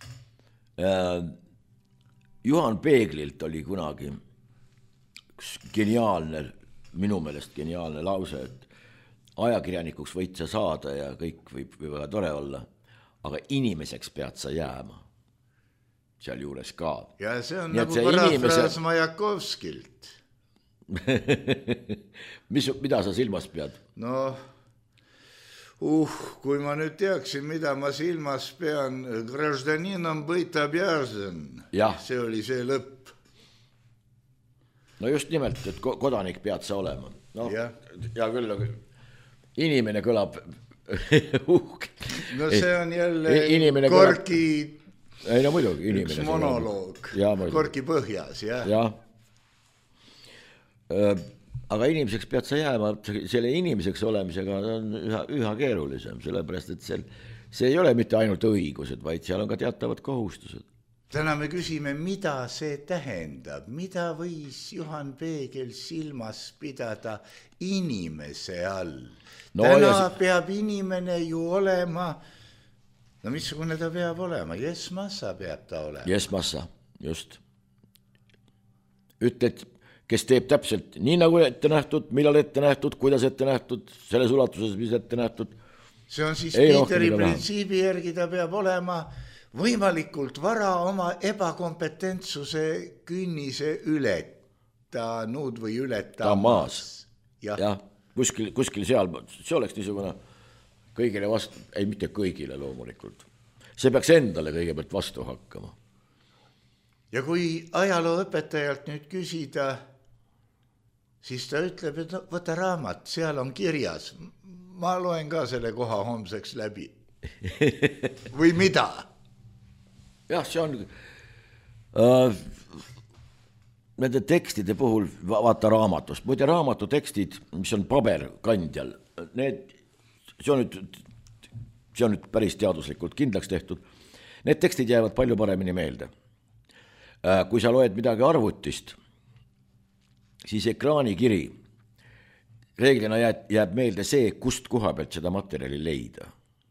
S1: Juhan Peeglilt oli kunagi geniaalne, minu meelest geniaalne lause, et ajakirjanikuks võid sa saada ja kõik võib, võib väga tore olla, aga inimeseks pead sa jääma seal juures ka.
S3: Ja see on nii, nagu parafraas inimese... Majakovskilt.
S1: Mis, mida sa silmas pead?
S3: No, uh, kui ma nüüd teaksin, mida ma silmas pean, graždaninom быть обязан. See oli see lõpp.
S1: No just nimelt, et kodanik pead sa olema. No, ja. Ja küll, inimene kõlab uhk.
S3: No see on jälle inimene Gorki kõlab...
S1: ei no muidugi,
S3: üks
S1: inimene.
S3: monoloog, korki põhjas, jah.
S1: jah. Aga inimeseks pead sa jääma, selle inimeseks olemisega on üha, üha keerulisem, sellepärast, et see, see ei ole mitte ainult õigused, vaid seal on ka teatavad kohustused.
S3: Täna me küsime, mida see tähendab, mida võis Juhan Peegel silmas pidada inimese all. No, täna ja... peab inimene ju olema, no missugune ta peab olema, Jess Massa peab ta olema.
S1: Jess Massa, just. Ütled, kes teeb täpselt nii nagu ette nähtud, millal ette nähtud, kuidas ette nähtud, selles ulatuses, mis ette nähtud.
S3: See on siis ei Peeteri printsiibi järgi ta peab olema võimalikult vara oma ebakompetentsuse künnise ületanud või ületamas.
S1: Jah, ja, kuskil, kuskil seal, see oleks niisugune kõigile vastu, ei mitte kõigile loomulikult. See peaks endale kõigepealt vastu hakkama.
S3: Ja kui ajalooõpetajalt nüüd küsida, siis ta ütleb, et no, võta raamat, seal on kirjas. Ma loen ka selle koha homseks läbi. Või mida?
S1: Jah, see on äh, nende tekstide puhul vaata raamatust. Muide raamatu tekstid, mis on paberkandjal, need, see on nüüd, see on nüüd päris teaduslikult kindlaks tehtud. Need tekstid jäävad palju paremini meelde. Äh, kui sa loed midagi arvutist, siis ekraanikiri reeglina jääb, jääb meelde see, kust koha pealt seda materjali leida.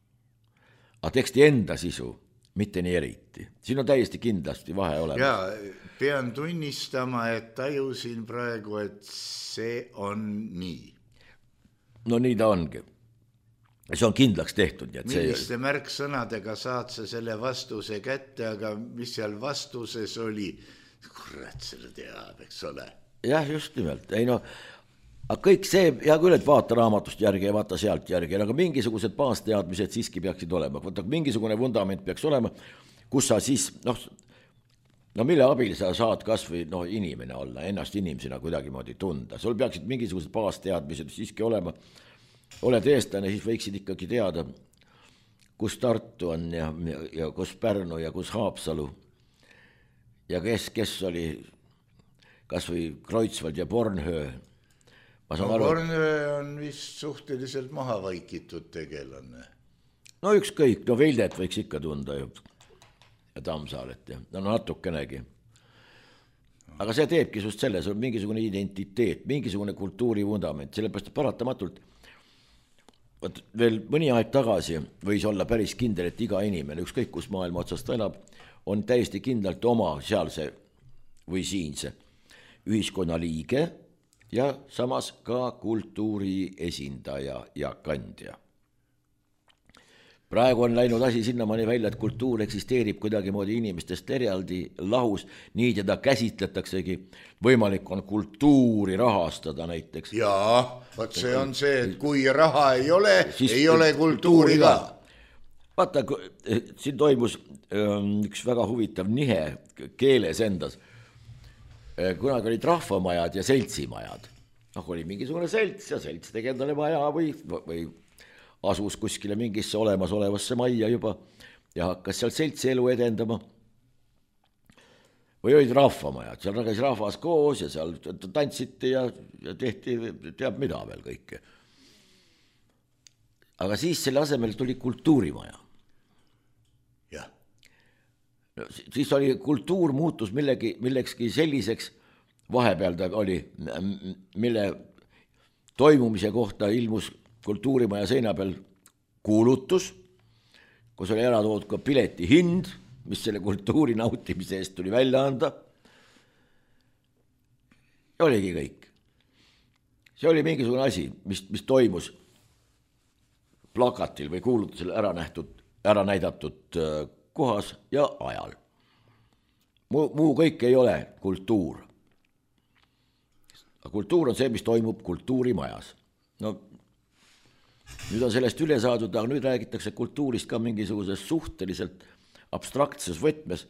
S1: Aga teksti enda sisu mitte nii eriti. Siin on täiesti kindlasti vahe olemas.
S3: Ja pean tunnistama, et tajusin praegu, et see on nii.
S1: No nii ta ongi. See on kindlaks tehtud. Et
S3: milliste
S1: see...
S3: märksõnadega saad sa selle vastuse kätte, aga mis seal vastuses oli, kurat selle teab, eks ole.
S1: Jah, just nimelt. Ei no, aga kõik see, hea küll, et vaata raamatust järgi ja vaata sealt järgi, aga mingisugused baasteadmised siiski peaksid olema. Võtta, mingisugune vundament peaks olema, kus sa siis, noh, no mille abil sa saad kas või no, inimene olla, ennast inimesena kuidagi moodi tunda. Sul peaksid mingisugused baasteadmised siiski olema. Oled eestlane, siis võiksid ikkagi teada, kus Tartu on ja, ja kus Pärnu ja kus Haapsalu ja kes, kes oli kas või Kreutzwald ja Bornhöö.
S3: No, Bornhöö on vist suhteliselt maha vaikitud tegelane.
S1: No ükskõik, no Veldet võiks ikka tunda ju. Ja Tammsaaret ja no natukenegi. Aga see teebki just selles, on mingisugune identiteet, mingisugune kultuurivundament, sellepärast paratamatult veel mõni aeg tagasi võis olla päris kindel, et iga inimene, ükskõik kus maailma otsast elab, on täiesti kindlalt oma sealse või siinse ühiskonna liige ja samas ka kultuuri esindaja ja kandja. Praegu on läinud asi sinnamaani välja, et kultuur eksisteerib kuidagi moodi inimestest eraldi lahus, nii teda käsitletaksegi, võimalik on kultuuri rahastada näiteks.
S3: Jaa, vaat see on see, et kui raha ei ole, siis ei ole kultuuri ka.
S1: Vaata, siin toimus üks väga huvitav nihe keeles endas. Kunagi olid rahvamajad ja seltsimajad. Noh, oli mingisugune selts ja selts tegi endale maja või, või asus kuskile mingisse olemas olevasse majja juba ja hakkas seal seltsi elu edendama. Või olid rahvamajad, seal käis rahvas koos ja seal tantsiti ja, ja tehti teab mida veel kõike. Aga siis selle asemel tuli kultuurimaja.
S3: Jah.
S1: No, siis oli kultuur muutus millegi, millekski selliseks, vahepeal ta oli, mille toimumise kohta ilmus kultuurimaja seina peal kuulutus, kus oli ära toodud ka pileti hind, mis selle kultuuri nautimise eest tuli välja anda. Ja oligi kõik. See oli mingisugune asi, mis, mis toimus plakatil või kuulutusel ära nähtud, ära näidatud kohas ja ajal. Muu, muu kõik ei ole kultuur. Kultuur on see, mis toimub kultuurimajas. No, nüüd on sellest üle saadud, aga nüüd räägitakse kultuurist ka mingisuguses suhteliselt abstraktses võtmes.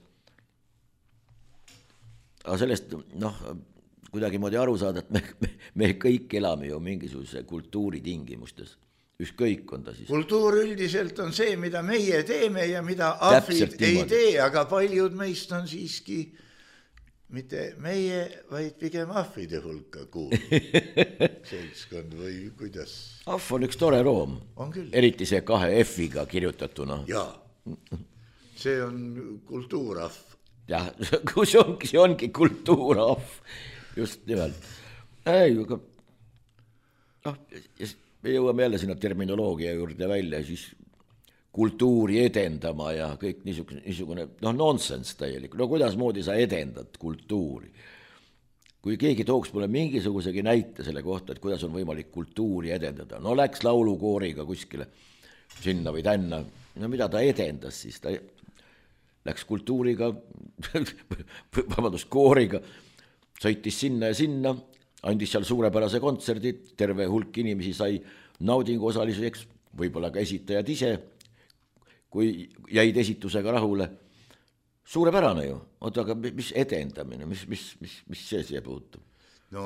S1: Aga sellest, noh, kuidagi moodi aru saada, et me, me, me kõik elame ju mingisuguse kultuuri tingimustes. ükskõik on ta siis.
S3: Kultuur üldiselt on see, mida meie teeme ja mida ahvid ei tee, aga paljud meist on siiski mitte meie, vaid pigem ahvide hulka kuuluv seltskond või kuidas?
S1: Ahv on üks tore room, eriti see kahe F-iga kirjutatuna.
S3: Jaa, see on kultuurahv.
S1: Jah, see ongi, see ongi kultuurahv, just nimelt. Ei, aga noh, me jõuame jälle sinna terminoloogia juurde välja, siis kultuuri edendama ja kõik niisugune, niisugune noh, nonsense täielik. No kuidas moodi sa edendad kultuuri? Kui keegi tooks mulle mingisugusegi näite selle kohta, et kuidas on võimalik kultuuri edendada. No läks laulukooriga kuskile sinna või tänna. No mida ta edendas siis? Ta läks kultuuriga, vabandust, kooriga, sõitis sinna ja sinna, andis seal suurepärase kontserdi, terve hulk inimesi sai naudingu osaliseks, võib-olla ka esitajad ise, kui jäid esitusega rahule. Suurepärane ju, oota, aga mis edendamine, mis, mis, mis, mis see siia puutub?
S3: No,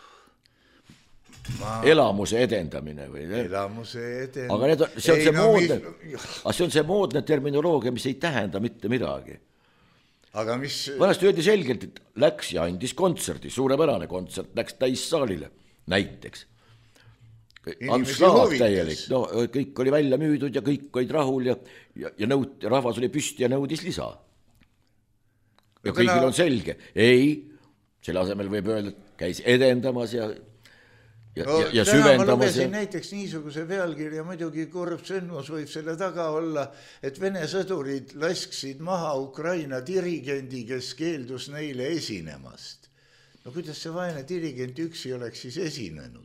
S3: ma...
S1: elamuse edendamine või?
S3: Elamuse edendamine.
S1: Aga need on, see on ei, see no, moodne, mis... see on see moodne terminoloogia, mis ei tähenda mitte midagi.
S3: Aga mis...
S1: Vanasti öeldi selgelt, et läks ja andis kontserdi, suurepärane kontsert, läks täissaalile, näiteks. Anslaag täielik, no kõik oli välja müüdud ja kõik olid rahul ja, ja, ja nõud, rahvas oli püsti ja nõudis lisa. Ja kõigil täna... on selge, ei, selle asemel võib öelda, et käis edendamas ja, ja, no, ja, ja süvendamas. Ma lugesin
S3: ja... näiteks niisuguse pealkirja, muidugi kurb sündmus võib selle taga olla, et Vene sõdurid lasksid maha Ukraina dirigendi, kes keeldus neile esinemast. No kuidas see vaene dirigent üksi oleks siis esinenud?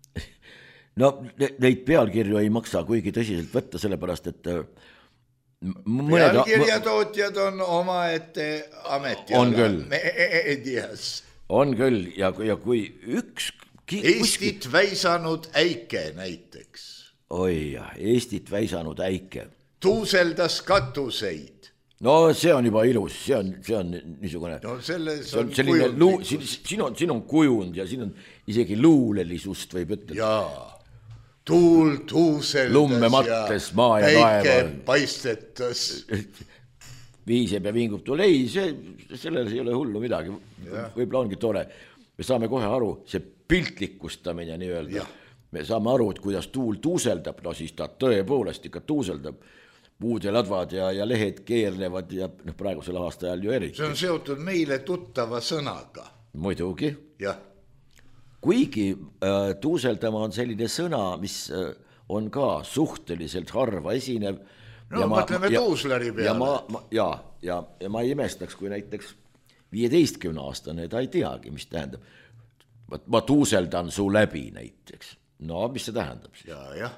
S1: No neid pealkirju ei maksa kuigi tõsiselt võtta, sellepärast, et mõned...
S3: pealkirjatootjad on omaette ametiala meedias.
S1: On küll ja, ja kui üks...
S3: Eestit kuskil... väisanud äike näiteks.
S1: Oi jah, Eestit väisanud äike.
S3: Tuuseldas katuseid.
S1: No see on juba ilus, see on, see on niisugune... No selles on, on kujund. Luu, siin, siin, on, siin on kujund ja siin on isegi luulelisust võib ütelda.
S3: Jaa. Tuul tuuseldas
S1: lumme mattes,
S3: ja
S1: maa ja
S3: päike paistetas.
S1: Viiseb ja vingub tuul. Ei, see, selles ei ole hullu midagi. Võib-olla ongi tore. Me saame kohe aru, see piltlikustamine nii öelda. Me saame aru, et kuidas tuul tuuseldab, no siis ta tõepoolest ikka tuuseldab. Puud ja ladvad ja, ja lehed keerlevad ja no, praegusel aastajal ju eriti.
S3: See on seotud meile tuttava sõnaga.
S1: Muidugi.
S3: Jah. Kuigi
S1: äh, tuuseldama on selline sõna, mis äh, on ka suhteliselt harva esinev.
S3: No ja mõtleme ma, tuuslari peale.
S1: Ja ma, ma, ja, ja, ja ma ei imestaks, kui näiteks viieteistkümne aastane ta ei teagi, mis tähendab. Ma, ma tuuseldan su läbi näiteks. No, mis see tähendab siis?
S3: Ja, jah.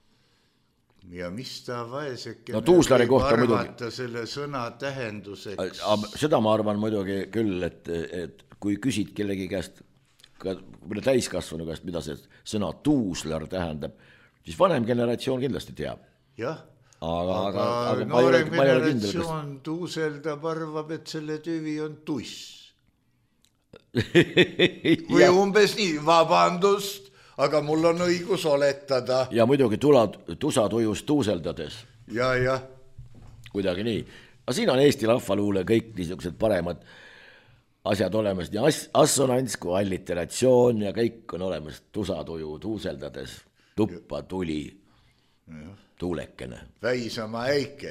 S3: Ja mis ta vaeseke
S1: no, tuuslari kohta muidugi.
S3: Selle sõna tähenduseks?
S1: Seda ma arvan muidugi küll, et, et kui küsid kellegi käest ka täiskasvanu käest, mida see sõna tuuslar tähendab, siis vanem generatsioon kindlasti teab.
S3: Jah,
S1: aga, aga, aga
S3: noorem generatsioon tuuseldab, arvab, et selle tüvi on tuss. Või umbes nii, vabandust, aga mul on õigus oletada.
S1: Ja muidugi tulad, tusa tujus tuuseldades.
S3: Ja, ja.
S1: Kuidagi nii. Aga siin on Eesti rahvaluule kõik niisugused paremad asjad olemas, nii assonants kui alliteratsioon ja kõik on olemas tusatuju tuuseldades, tuppa tuli, tuulekene.
S3: Väisama äike.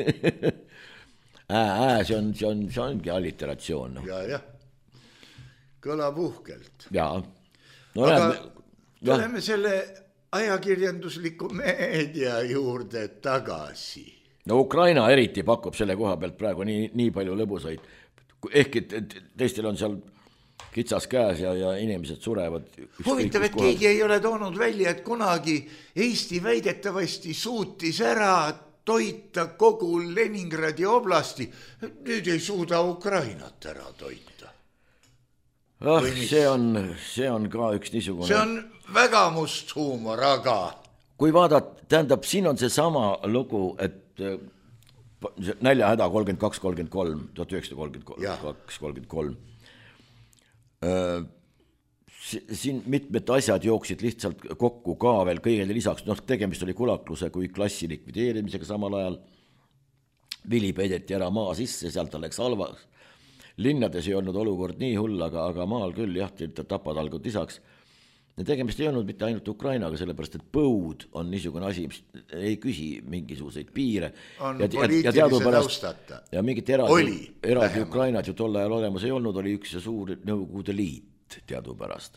S1: Ää, ää, see on, see on, see ongi alliteratsioon. No.
S3: Ja, jah. Kõlab uhkelt.
S1: Jaa.
S3: No, aga näeme, tuleme selle ajakirjandusliku meedia juurde tagasi.
S1: No Ukraina eriti pakub selle koha pealt praegu nii, nii palju lõbusaid. Ehk et teistel on seal kitsas käes ja, ja inimesed surevad.
S3: Huvitav, et keegi ei ole toonud välja, et kunagi Eesti väidetavasti suutis ära toita kogu Leningradi oblasti. Nüüd ei suuda Ukrainat ära toita.
S1: Ah, see, on, see on ka üks niisugune...
S3: See on väga must huumor, aga...
S1: Kui vaadata, tähendab, siin on see sama lugu, et... näljahäda kolmkümmend kaks kolmkümmend kolm, tuhat üheksasada kolmkümmend kaks kolmkümmend kolm. siin mitmed asjad jooksid lihtsalt kokku ka veel kõigele lisaks, noh tegemist oli Kulakluse kui klassi likvideerimisega samal ajal, vili peideti ära maa sisse, sealt ta läks halvaks, linnades ei olnud olukord nii hull, aga, aga maal küll jah, tapatalgud lisaks. Ja tegemist ei olnud mitte ainult Ukrainaga, sellepärast et põud on niisugune asi, mis ei küsi mingisuguseid piire.
S3: On ja, poliitilise taustata.
S1: Ja mingit eraldi, eraldi Ukrainat ju tol ajal olemas ei olnud, oli üks ja suur Nõukogude Liit teadupärast.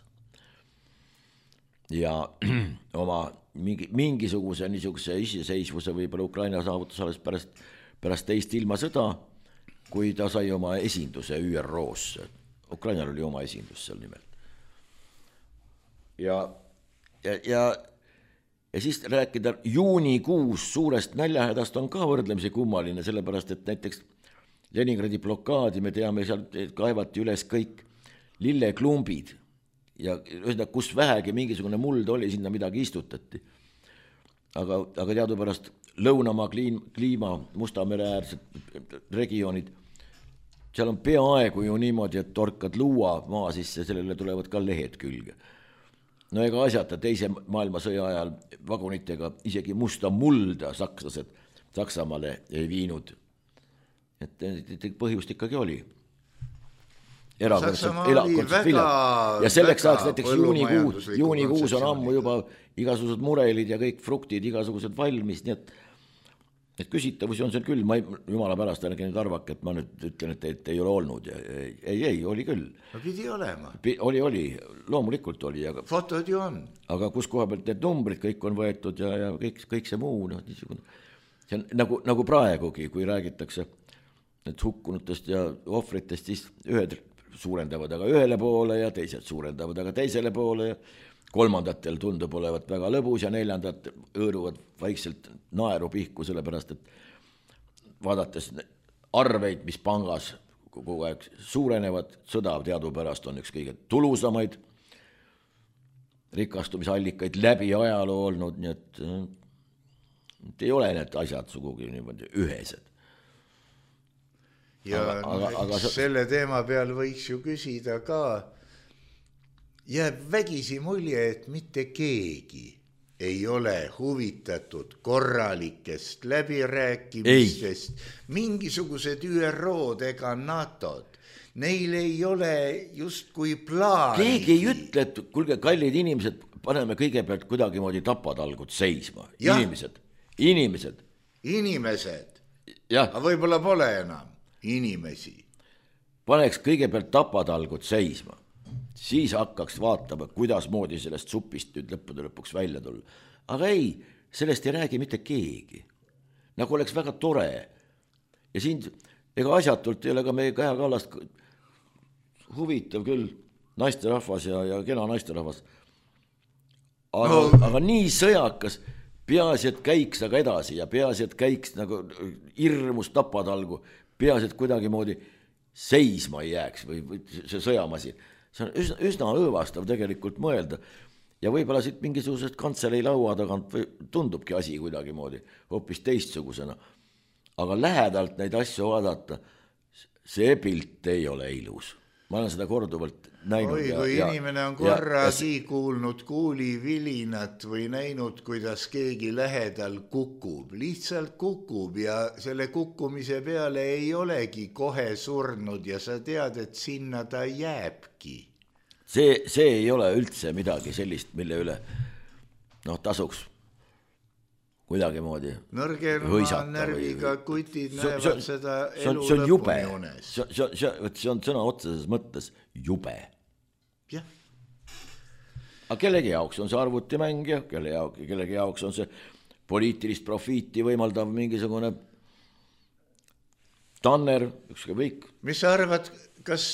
S1: Ja oma mingi, mingisuguse niisuguse iseseisvuse võib-olla Ukraina saavutus alles pärast, pärast teist ilmasõda, kui ta sai oma esinduse Ü R O-sse. Ukrainal oli oma esindus seal nimelt. Ja, ja, ja, ja siis rääkida juunikuus suurest näljahädast on ka võrdlemisi kummaline, sellepärast et näiteks Leningradi blokaadi me teame, seal kaevati üles kõik lilleklumbid ja ühesõnaga, kus vähegi mingisugune muld oli, sinna midagi istutati. Aga, aga teadupärast Lõunamaa kliima, Musta mere äärsed regioonid, seal on peaaegu ju niimoodi, et torkad luua maa sisse, sellele tulevad ka lehed külge. No ega asjata teise maailmasõja ajal vagunitega isegi musta mulda sakslased Saksamaale ei viinud. Et, et põhjust ikkagi oli. Erakordselt viljad. Ja selleks ajaks näiteks juunikuus, juunikuus on ammu juba igasugused murelid ja kõik fruktid, igasugused valmis, nii et et küsitavusi on seal küll, ma ei, jumala pärast ennegi nüüd arvake, et ma nüüd ütlen, et, et ei ole olnud. Ja, ei, ei, oli küll.
S3: No pidi olema.
S1: Oli, oli, loomulikult oli. Aga,
S3: fotod ju on.
S1: Aga kus koha pealt need numbrid kõik on võetud ja, ja kõik, kõik see muu, no, niisugune. See on nagu, nagu praegugi, kui räägitakse et hukkunutest ja ohvritest, siis ühed suurendavad aga ühele poole ja teised suurendavad aga teisele poole ja kolmandatel tundub olevat väga lõbus ja neljandad õõruvad vaikselt naeru pihku, sellepärast et vaadates arveid, mis pangas kogu aeg suurenevad, sõda teadupärast on üks kõige tulusamaid rikastumisallikaid läbi ajaloo olnud, nii et, et ei ole need asjad sugugi niimoodi ühesed.
S3: Ja aga, aga, aga, selle teema peal võiks ju küsida ka, jääb vägisi mulje, et mitte keegi ei ole huvitatud korralikest läbirääkimistest, mingisugused Ü R O-d ega NATO-d. Neil ei ole just kui plaani.
S1: Keegi ei ütle, et kulge kallid inimesed, paneme kõigepealt kuidagimoodi tapatalgud seisma. Ja. Inimesed, inimesed.
S3: Inimesed.
S1: Ja.
S3: Aga võib-olla pole enam inimesi.
S1: Paneks kõigepealt tapatalgud seisma. Siis hakkaks vaatama, kuidas moodi sellest supist nüüd lõppude lõpuks välja tulla. Aga ei, sellest ei räägi mitte keegi. Nagu oleks väga tore. Ja siin, ega asjatult ei ole ka meie Kaja Kallast huvitav küll, naisterahvas ja, ja kena naisterahvas. Aga, no. aga nii sõjakas, peaasi, et käiks aga edasi ja peaasi, et käiks nagu hirmus tapatalgu, peaasi, et kuidagi moodi seisma ei jääks või, või see sõjamasi. See on üsna, üsna õõvastav tegelikult mõelda ja võib-olla siit mingisugusest kantseli laua tagant tundubki asi kuidagi moodi hoopis teistsugusena. Aga lähedalt neid asju vaadata, see pilt ei ole ilus. Ma olen seda korduvalt näinud.
S3: Oi, kui ja, inimene on korragi ja, kuulnud kuulivilinat või näinud, kuidas keegi lähedal kukub, lihtsalt kukub ja selle kukkumise peale ei olegi kohe surnud ja sa tead, et sinna ta jääbki.
S1: See, see ei ole üldse midagi sellist, mille üle noh, tasuks kuidagi moodi
S3: nõrgema närviga või... kutid näevad see, seda elu
S1: see on jube.
S3: Unes.
S1: See, see, see, see on sõna otseses mõttes jube.
S3: Jah.
S1: Aga kellegi jaoks on see arvutimäng ja kelle jaoks, kellegi jaoks on see poliitilist profiiti võimaldav mingisugune tanner, ükski kõik.
S3: Mis sa arvad, kas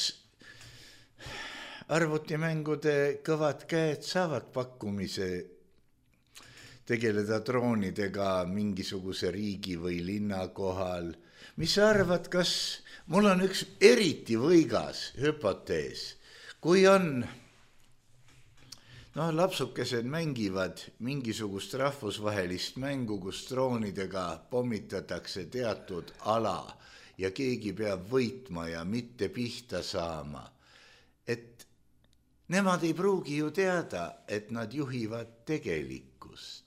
S3: arvutimängude kõvad käed saavad pakkumise tegeleda droonidega mingisuguse riigi või linna kohal? Mis sa arvad, kas mul on üks eriti võigas hüpotees, kui on no, lapsukesed mängivad mingisugust rahvusvahelist mängu, kus droonidega pommitatakse teatud ala ja keegi peab võitma ja mitte pihta saama, et nemad ei pruugi ju teada, et nad juhivad tegelikkust.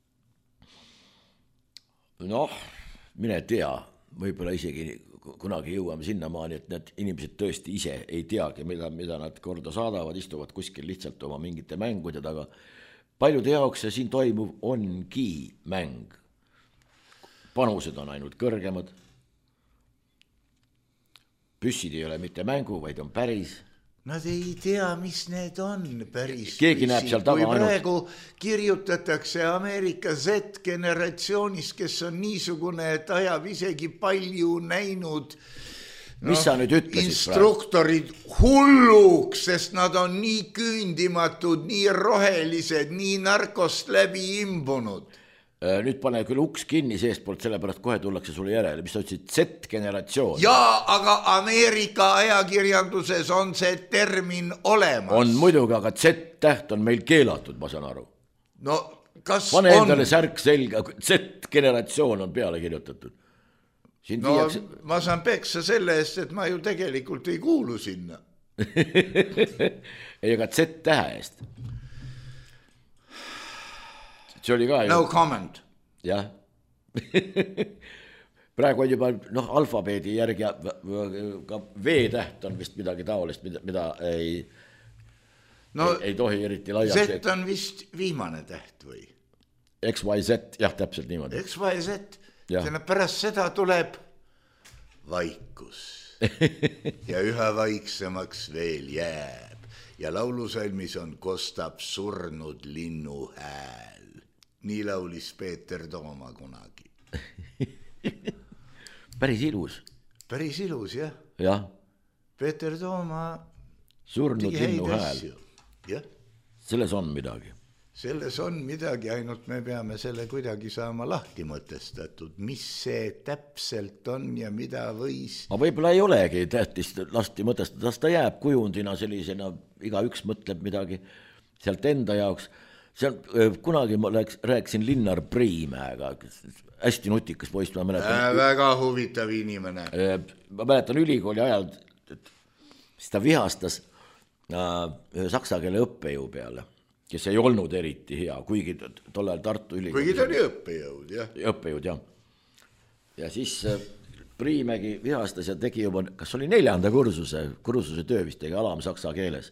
S1: Noh, mine tea, võib-olla isegi kunagi jõuame sinnamaani, et need inimesed tõesti ise ei teagi, mida, mida nad korda saadavad, istuvad kuskil lihtsalt oma mingite mängude taga. Paljude jaoks see siin toimuv ongi mäng. Panused on ainult kõrgemad. Püssid ei ole mitte mängu, vaid on päris.
S3: Nad ei tea, mis need on päris.
S1: Keegi näeb seal taga
S3: ainult. Kui praegu kirjutatakse Ameerika Z-generatsioonis, kes on niisugune, et ajab isegi palju näinud
S1: no, mis sa nüüd ütlesid
S3: instruktorid praegu? Hulluks, sest nad on nii küündimatud, nii rohelised, nii narkost läbi imbunud.
S1: Nüüd pane küll uks kinni seestpoolt, sellepärast kohe tullakse sulle järele. Mis sa ütlesid? Z-generatsioon.
S3: Jaa, aga Ameerika ajakirjanduses on see termin olemas.
S1: On muidugi, aga Z-täht on meil keelatud, ma saan aru.
S3: No kas
S1: pane
S3: on?
S1: endale särk selga, Z-generatsioon on peale kirjutatud. Siin
S3: no
S1: viiakse...
S3: ma saan peksa selle eest, et ma ju tegelikult ei kuulu sinna.
S1: Ei, aga Z-tähe eest. See oli ka
S3: no ju... comment.
S1: Jah. Praegu on juba noh, alfabeedi järgi ka V-täht on vist midagi taolist, mida, mida ei, no, ei, ei tohi eriti laialt.
S3: Z on vist viimane täht või?
S1: X Y Z, jah, täpselt niimoodi.
S3: X Y Z, selle pärast seda tuleb vaikus ja üha vaiksemaks veel jääb ja laulusalmis on kostab surnud linnu hääl. Nii laulis Peeter Tooma kunagi.
S1: Päris ilus.
S3: Päris ilus, jah.
S1: Jah.
S3: Peeter Tooma
S1: surnud linnu hääl.
S3: Jah.
S1: Selles on midagi.
S3: Selles on midagi, ainult me peame selle kuidagi saama lahti mõtestatud, mis see täpselt on ja mida võis.
S1: Aga võib-olla ei olegi tähtis lasti mõtestada, ta jääb kujundina sellisena, iga üks mõtleb midagi sealt enda jaoks. See on, kunagi ma läks, rääkisin Linnar Priimäega, hästi nutikas poist, ma mäletan.
S3: Äh, väga huvitav inimene.
S1: Ma mäletan ülikooli ajal, siis ta vihastas ühe saksa keele õppejõu peale, kes ei olnud eriti hea, kuigi tollal Tartu ülikooli.
S3: Kuigi ta oli õppejõud, jah.
S1: Õppejõud, jah. Ja siis Priimägi vihastas ja tegi juba, kas oli neljanda kursuse, kursuse töö vist tegi alam saksa keeles.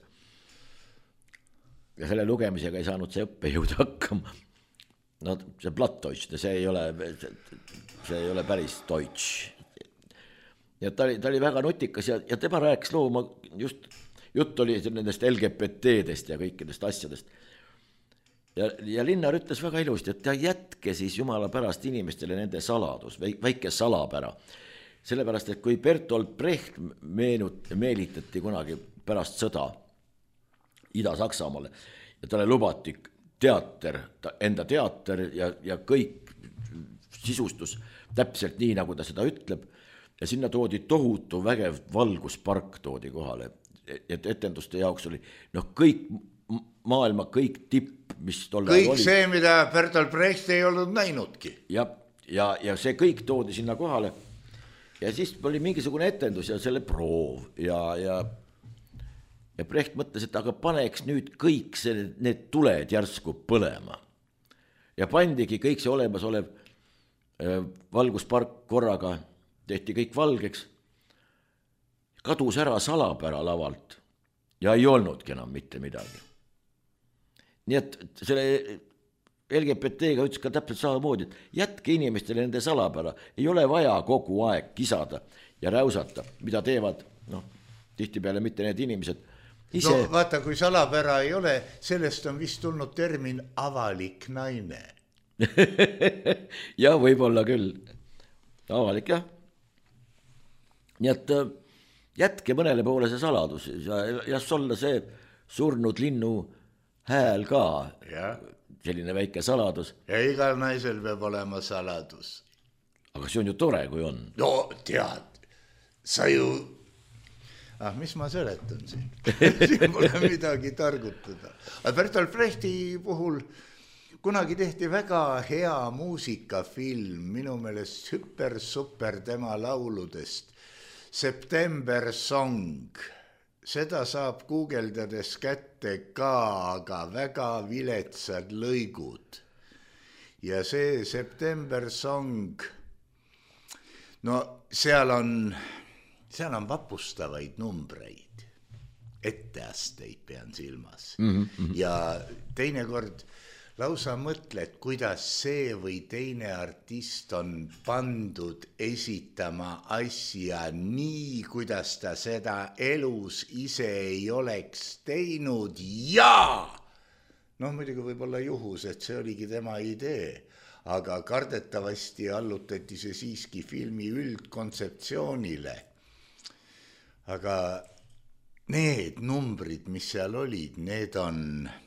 S1: Ja selle lugemisega ei saanud see õppejõud hakkama. No see Plattdeutsch, see ei ole, see ei ole päris Deutsch. Ja ta oli, ta oli väga nutikas ja, ja tema rääkis looma, just jutt oli nendest L G B T-dest ja kõikidest asjadest. Ja, ja Linnar ütles väga ilusti, et ta jätke siis jumala pärast inimestele nende saladus, väike salapära. Sellepärast, et kui Bertolt Brecht meenut, meelitati kunagi pärast sõda Ida-Saksamaale ja talle lubati teater, enda teater ja, ja kõik sisustus täpselt nii, nagu ta seda ütleb ja sinna toodi tohutu vägev valguspark toodi kohale, et etenduste jaoks oli noh, kõik maailma kõik tipp, mis tol
S3: kõik oli. See, mida Bertolt Brecht ei olnud näinudki.
S1: Ja, ja, ja see kõik toodi sinna kohale ja siis oli mingisugune etendus ja selle proov ja, ja Ja Brecht mõtles, et aga paneks nüüd kõik see, need tuled järsku põlema. Ja pandigi kõik see olemas olev äh, valguspark korraga, tehti kõik valgeks, kadus ära salapära lavalt ja ei olnudki enam mitte midagi. Nii et selle L G B T-ga ütles ka täpselt samamoodi, et jätke inimestele nende salapära, ei ole vaja kogu aeg kisada ja räusata, mida teevad, noh, tihtipeale mitte need inimesed, ise...
S3: No vaata, kui salapära ei ole, sellest on vist tulnud termin avalik naine.
S1: Ja võib-olla küll. Avalik, jah. Nii et jätke mõnele poole see saladus ja, ja olla see surnud linnu hääl ka. Ja. Selline väike saladus.
S3: Ja igal naisel peab olema saladus.
S1: Aga see on ju tore, kui on.
S3: No tead, sa ju... Ah, mis ma seletan siin? Siin pole midagi targutada. Bertolt Brechti puhul kunagi tehti väga hea muusikafilm, minu meelest super super tema lauludest. September Song. seda saab guugeldades kätte ka, aga väga viletsad lõigud. Ja see September Song, no seal on, seal on vapustavaid numbreid, etteasteid pean silmas. Mm-hmm. Ja teinekord lausa mõtled, kuidas see või teine artist on pandud esitama asja nii, kuidas ta seda elus ise ei oleks teinud ja noh, muidugi võib olla juhus, et see oligi tema idee, aga kardetavasti allutati see siiski filmi üldkontseptsioonile. Aga need numbrid, mis seal olid, need on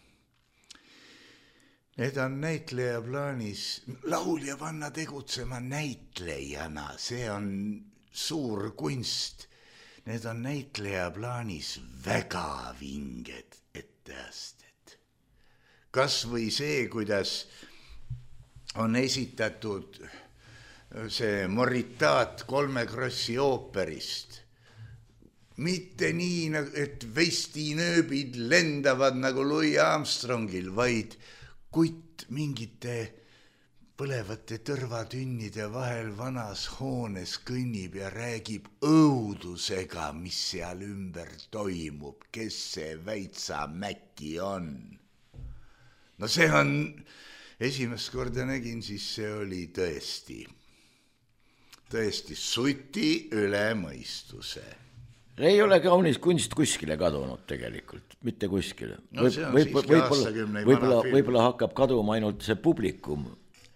S3: Need on näitleja plaanis, laulja panna tegutsema näitlejana, see on suur kunst. Need on näitleja plaanis väga vinged etteasted. Kas või see, kuidas on esitatud see Moritaat kolme krossi ooperist. Mitte nii, et vestinööbid lendavad nagu Louis Armstrongil, vaid kutt mingite põlevate tõrvatünnide vahel vanas hoones kõnnib ja räägib õudusega, mis seal ümber toimub, kes see Väitsa Mäki on. No see on, esimest korda nägin, siis see oli tõesti, tõesti suti üle mõistuse.
S1: Ei ole kaunis kunst kuskile kadunud tegelikult, mitte kuskile.
S3: No see on võib, siiski võib, aastakümneid
S1: võib, vana film. Võib-olla hakkab kaduma ainult see publikum.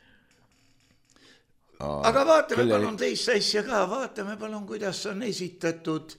S3: Aga vaatame kelle... palun teist asja ka, vaatame palun, kuidas on esitatud.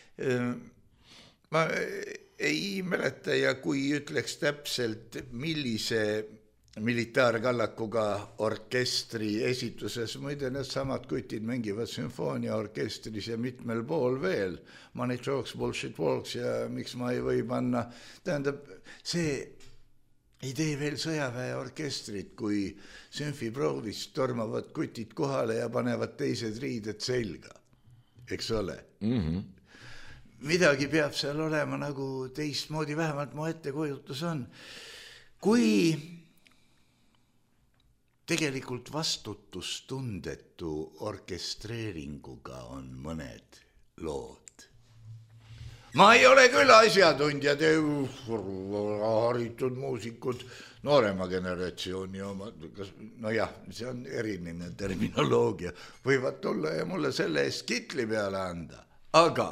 S3: Ma ei mäleta ja kui ütleks täpselt, millise militaarkallakuga orkestri esituses, muide need samad kutid mängivad sümfooniaorkestris ja mitmel pool veel. Money talks, bullshit walks ja miks ma ei või panna. Tähendab, see ei tee veel sõjaväeorkestrit, kui sümfiproovist tormavad kutid kohale ja panevad teised riided selga. Eks ole? Mm-hmm. Midagi peab seal olema nagu teistmoodi, vähemalt mu ettekujutus on. Kui tegelikult vastutustundetu orkestreeringuga on mõned lood. Ma ei ole küll asjatundjad ja haritud muusikud, noorema generatsiooni oma, no jah, see on eriline terminoloogia, võivad tulla ja mulle selle eest kitli peale anda, aga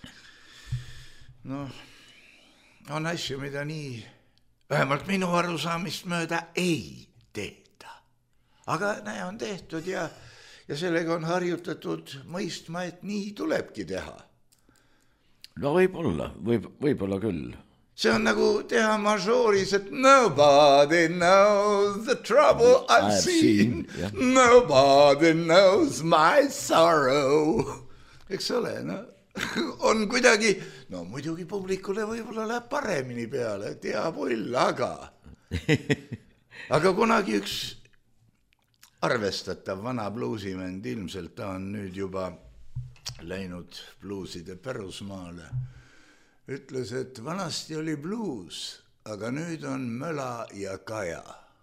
S3: noh, on asju, mida nii, vähemalt minu arusaamist mööda ei tee. Aga näe on tehtud ja, ja sellega on harjutatud mõistma, et nii tulebki teha.
S1: No võib-olla, võib, võib-olla küll.
S3: See on nagu teha majooris, et nobody knows the trouble I've, I've seen, seen yeah. Nobody knows my sorrow. Eks ole, no, on kuidagi, no muidugi publikule võib-olla läheb paremini peale, tea pull, aga aga kunagi üks arvestatav vana bluusimend, ilmselt ta on nüüd juba läinud bluuside pärusmaale, ütles, et vanasti oli bluus, aga nüüd on möla ja kaja.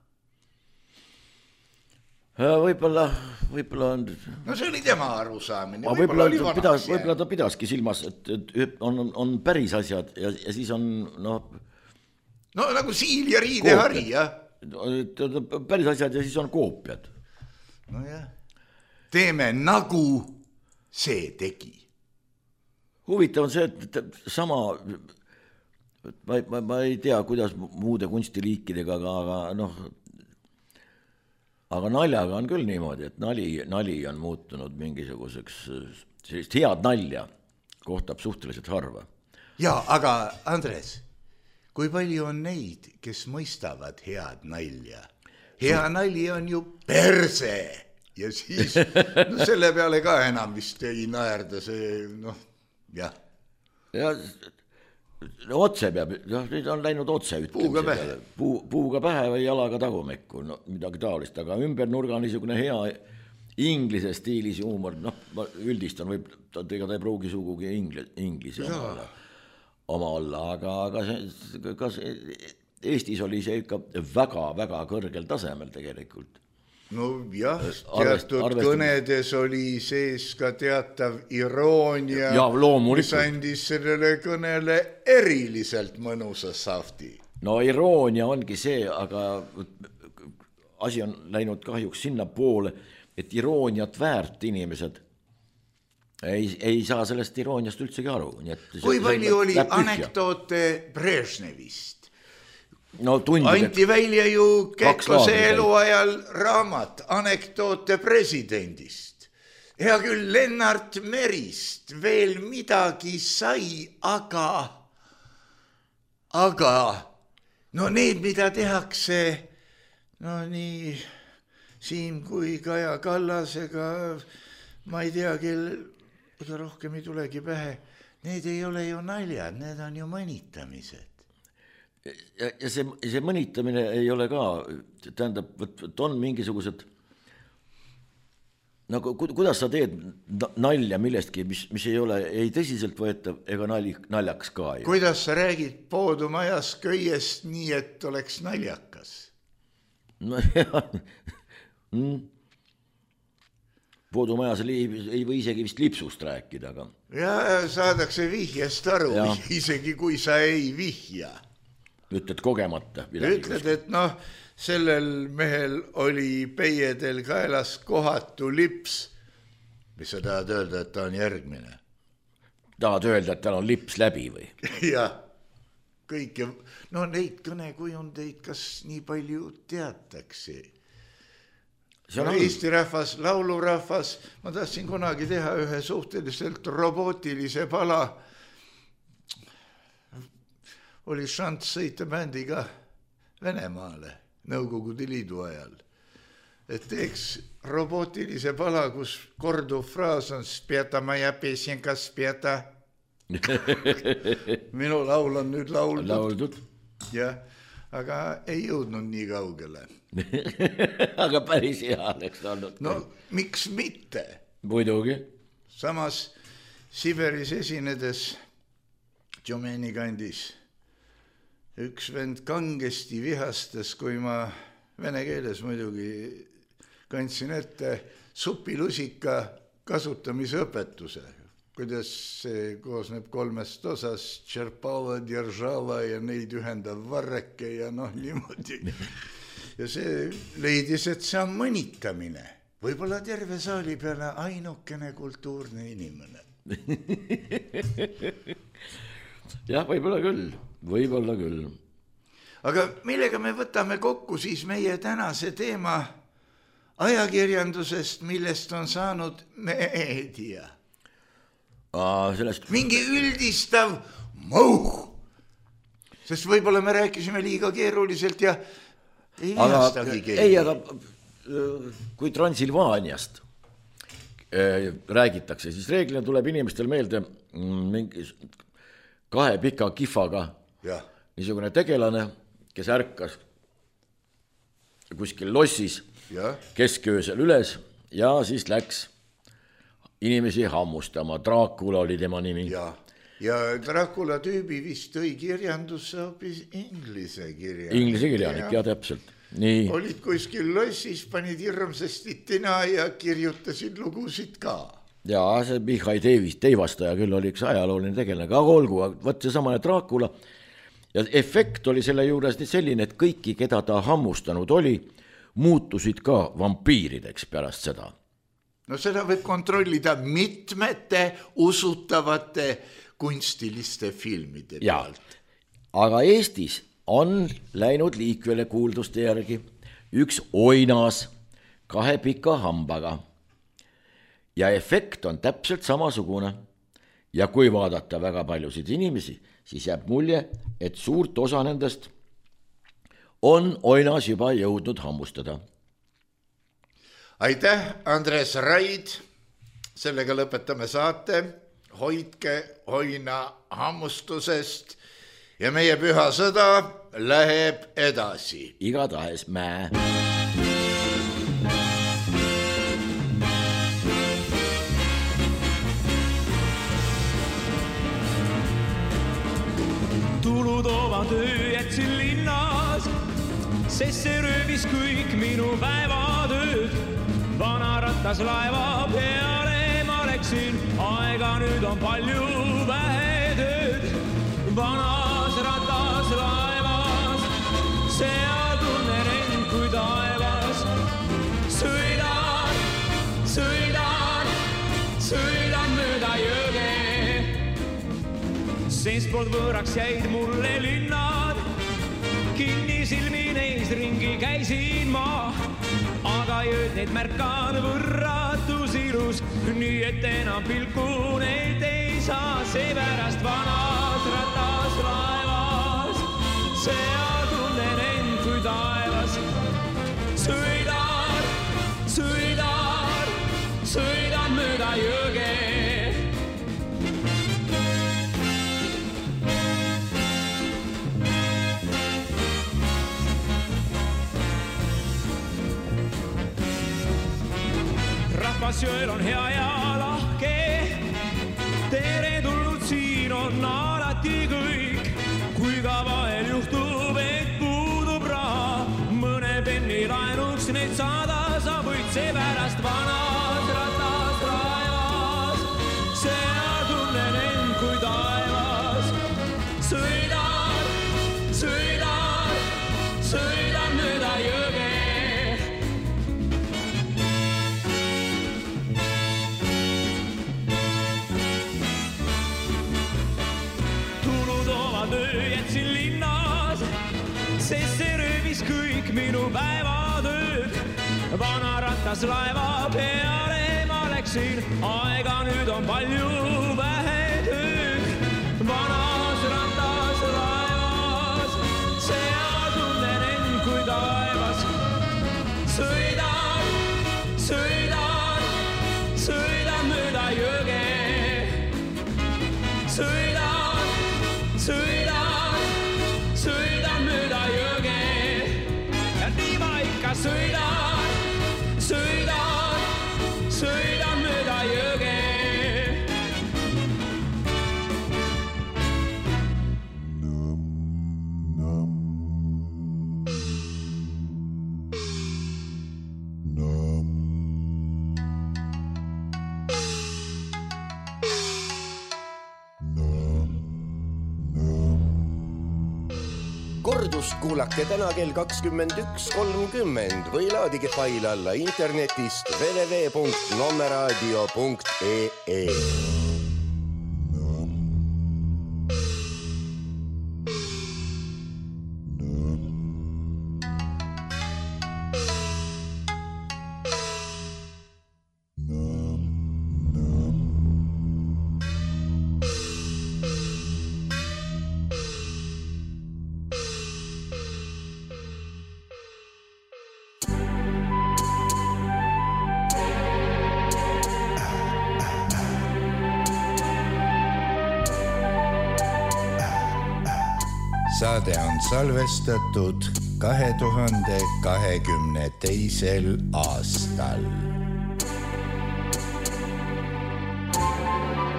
S1: Võib-olla, võib-olla on...
S3: No see oli tema arusaamine.
S1: Võib-olla, võib-olla, pidas, võib-olla ta pidaski silmas, et, et on, on päris asjad ja, ja siis on... No,
S3: no nagu siil ja riidehari, jah.
S1: Päris asjad ja siis on koopiad.
S3: No jah, teeme nagu see tegi.
S1: Huvitav on see, et sama, ma, ma, ma ei tea, kuidas muude kunstiliikidega, aga noh, aga naljaga on küll niimoodi, et nali, nali on muutunud mingisuguseks, sellist head nalja kohtab suhteliselt harva.
S3: Ja, aga Andres, kui palju on neid, kes mõistavad head nalja? Hea nali on ju perse ja siis no selle peale ka enam vist ei naerda see, noh, jah.
S1: Ja otse peab, noh, nüüd on läinud otse
S3: puuga pähe.
S1: Puu, puuga pähe või jalaga tagumikku, no midagi taolist, aga ümber nurga niisugune hea inglise stiilis huumor, noh, üldistan, võib, ega ta ei pruugi sugugi inglis, inglise omale. oma olla, aga, aga see, kas Eestis oli see ikka väga-väga kõrgel tasemel tegelikult.
S3: No jah, teatud Arvest, kõnedes oli sees ka teatav iroonia,
S1: ja,
S3: mis andis sellele kõnele eriliselt mõnusa safti.
S1: No iroonia ongi see, aga asi on läinud kahjuks sinna poole, et irooniat väärt inimesed ei, ei saa sellest irooniast üldsegi aru. Nii et
S3: kui see, palju see oli anekdoote Brežnevist?
S1: No, tundib,
S3: anti välja ju Kekkose eluajal raamat anekdoote presidendist. Hea küll, Lennart Merist veel midagi sai, aga, aga no need, mida tehakse, no nii Siim kui Kaja Kallasega, ma ei tea, kel, ega rohkem ei tulegi pähe, need ei ole ju naljad, need on ju mõnitamised.
S1: Ja, ja see, see mõnitamine ei ole ka, tähendab, et on mingisugused, nagu kuidas sa teed nalja millestki, mis, mis ei ole ei tõsiselt võetav ega nalj, naljaks ka. Ju.
S3: Kuidas sa räägid poodumajas köiest nii, et oleks naljakas?
S1: No jah, poodumajas ei, ei või isegi vist lipsust rääkida, aga...
S3: Ja saadakse vihjest aru, ja. Isegi kui sa ei vihja.
S1: Ütled kogemata.
S3: Ütled, et noh, sellel mehel oli peiedel kaelas kohatu lips. Mis sa tahad öelda, et ta on järgmine?
S1: Tahad öelda, et tal on lips läbi või?
S3: Jah, kõik. No neid kõnekujundeid kas nii palju teatakse? No, Eesti rahvas, laulurahvas. Ma tahtsin kunagi teha ühe suhteliselt robootilise pala. Oli šants sõita bändiga Venemaale Nõukogude Liidu ajal. Et teeks robootilise pala, kus korduv fraas on spieta maja pesenka spieta. Minu laul on nüüd lauldud.
S1: Lauldud.
S3: Ja, aga ei jõudnud nii kaugele.
S1: Aga päris hea oleks olnud.
S3: No miks mitte?
S1: Muidugi.
S3: Samas Siberis esinedes Tšomeni kandis üks vend kangesti vihastas, kui ma vene keeles muidugi kandsin ette supilusika kasutamise õpetuse. Kuidas see koosneb kolmest osas, tšerpava, djeržava ja neid ühendav varreke ja noh niimoodi. Ja see leidis, et see on mõnitamine. Võib-olla terve saali peale ainukene kultuurne inimene.
S1: Jah, võib-olla küll. Võib-olla küll.
S3: Aga millega me võtame kokku siis meie tänase teema ajakirjandusest, millest on saanud meedia?
S1: Aa, sellest...
S3: Mingi üldistav mõuh. Sest võib-olla me rääkisime liiga keeruliselt ja ei vihastagi keegi.
S1: Ei, aga kui Transilvaaniast räägitakse, siis reeglina tuleb inimestel meelde mingi kahe pika kifaga
S3: ja.
S1: Niisugune tegelane, kes ärkas kuskil lossis
S3: ja.
S1: Kesköösel üles ja siis läks inimesi hammustama. Dracula oli tema nimi.
S3: Ja, ja Dracula tüübi vist tõi kirjandusse hoopis inglise kirjanik.
S1: Inglise kirjanik, ja, ja täpselt. Nii.
S3: Olid kuskil lossis, panid hirmsasti tina ja kirjutasid lugusid ka.
S1: Ja see Mihhail Teivastaja küll oli üks ajalooline tegelane, aga olgu, võt see samane Dracula. Ja efekt oli selle juures selline, et kõiki, keda ta hammustanud oli, muutusid ka vampiirideks pärast seda.
S3: No seda võib kontrollida mitmete usutavate kunstiliste filmide pealt.
S1: Aga Eestis on läinud liikvele kuulduste järgi üks oinas kahe pika hambaga. Ja efekt on täpselt samasugune. Ja kui vaadata väga paljusid inimesi, siis jääb mulje, et suurt osa nendest on oinas juba jõudnud hammustada.
S3: Aitäh, Andres Raid. Sellega lõpetame saate. Hoidke oina hammustusest ja meie püha sõda läheb edasi.
S1: Igatahes mä.
S4: töö jätsin linnas, sest see röövis kõik minu päevatööd. Vana ratas laeva peale ma läksin, aega nüüd on palju vähe tööd. Vanas ratas laevas, seal tunnen end kui taevas. Sõidan, sõidan, sõidan mööda jõge. Seestpoolt võõraks jäid mulle linnad, kinni silmi neis ringi käisin ma, aga jõud neid märkan võrratus ilus, nii et enam pilku neid ei saa. Seepärast vanas ratas laevas, seal tunnen end kui taevas. Sõidan, sõidan, sõidan mööda jõge. Jõel on hea ja lahke, tere tulnud, siin on alati kõik. Kui ka vahel juhtub, et puudub raha, mõne penni laenuks neid saada sa võid. Seepärast vanas ratas laevas, seal tunnen end kui taevas. Sõidan, sõidan, sõidan mööda jõge. Jätsin linnas, sest see röövis kõik minu päevatööd. Vana ratas laeva peale ma läksin, aega nüüd on palju vähe tööd. Vanas ratas laevas, seal tunnen end kui taevas. Sõidan, sõidan, sõidan mööda jõge. Sõidan, sõidan, sõidan mööda jõge. Ja nii ma ikka sõidan, sõidan, sõidan mööda jõge.
S2: Kordust kuulake täna kell kakskümmend üks kolmkümmend või laadige fail alla internetist w w w punkt nomeradio punkt e e.
S5: Saade on salvestatud kahe tuhande kahekümne teisel aastal.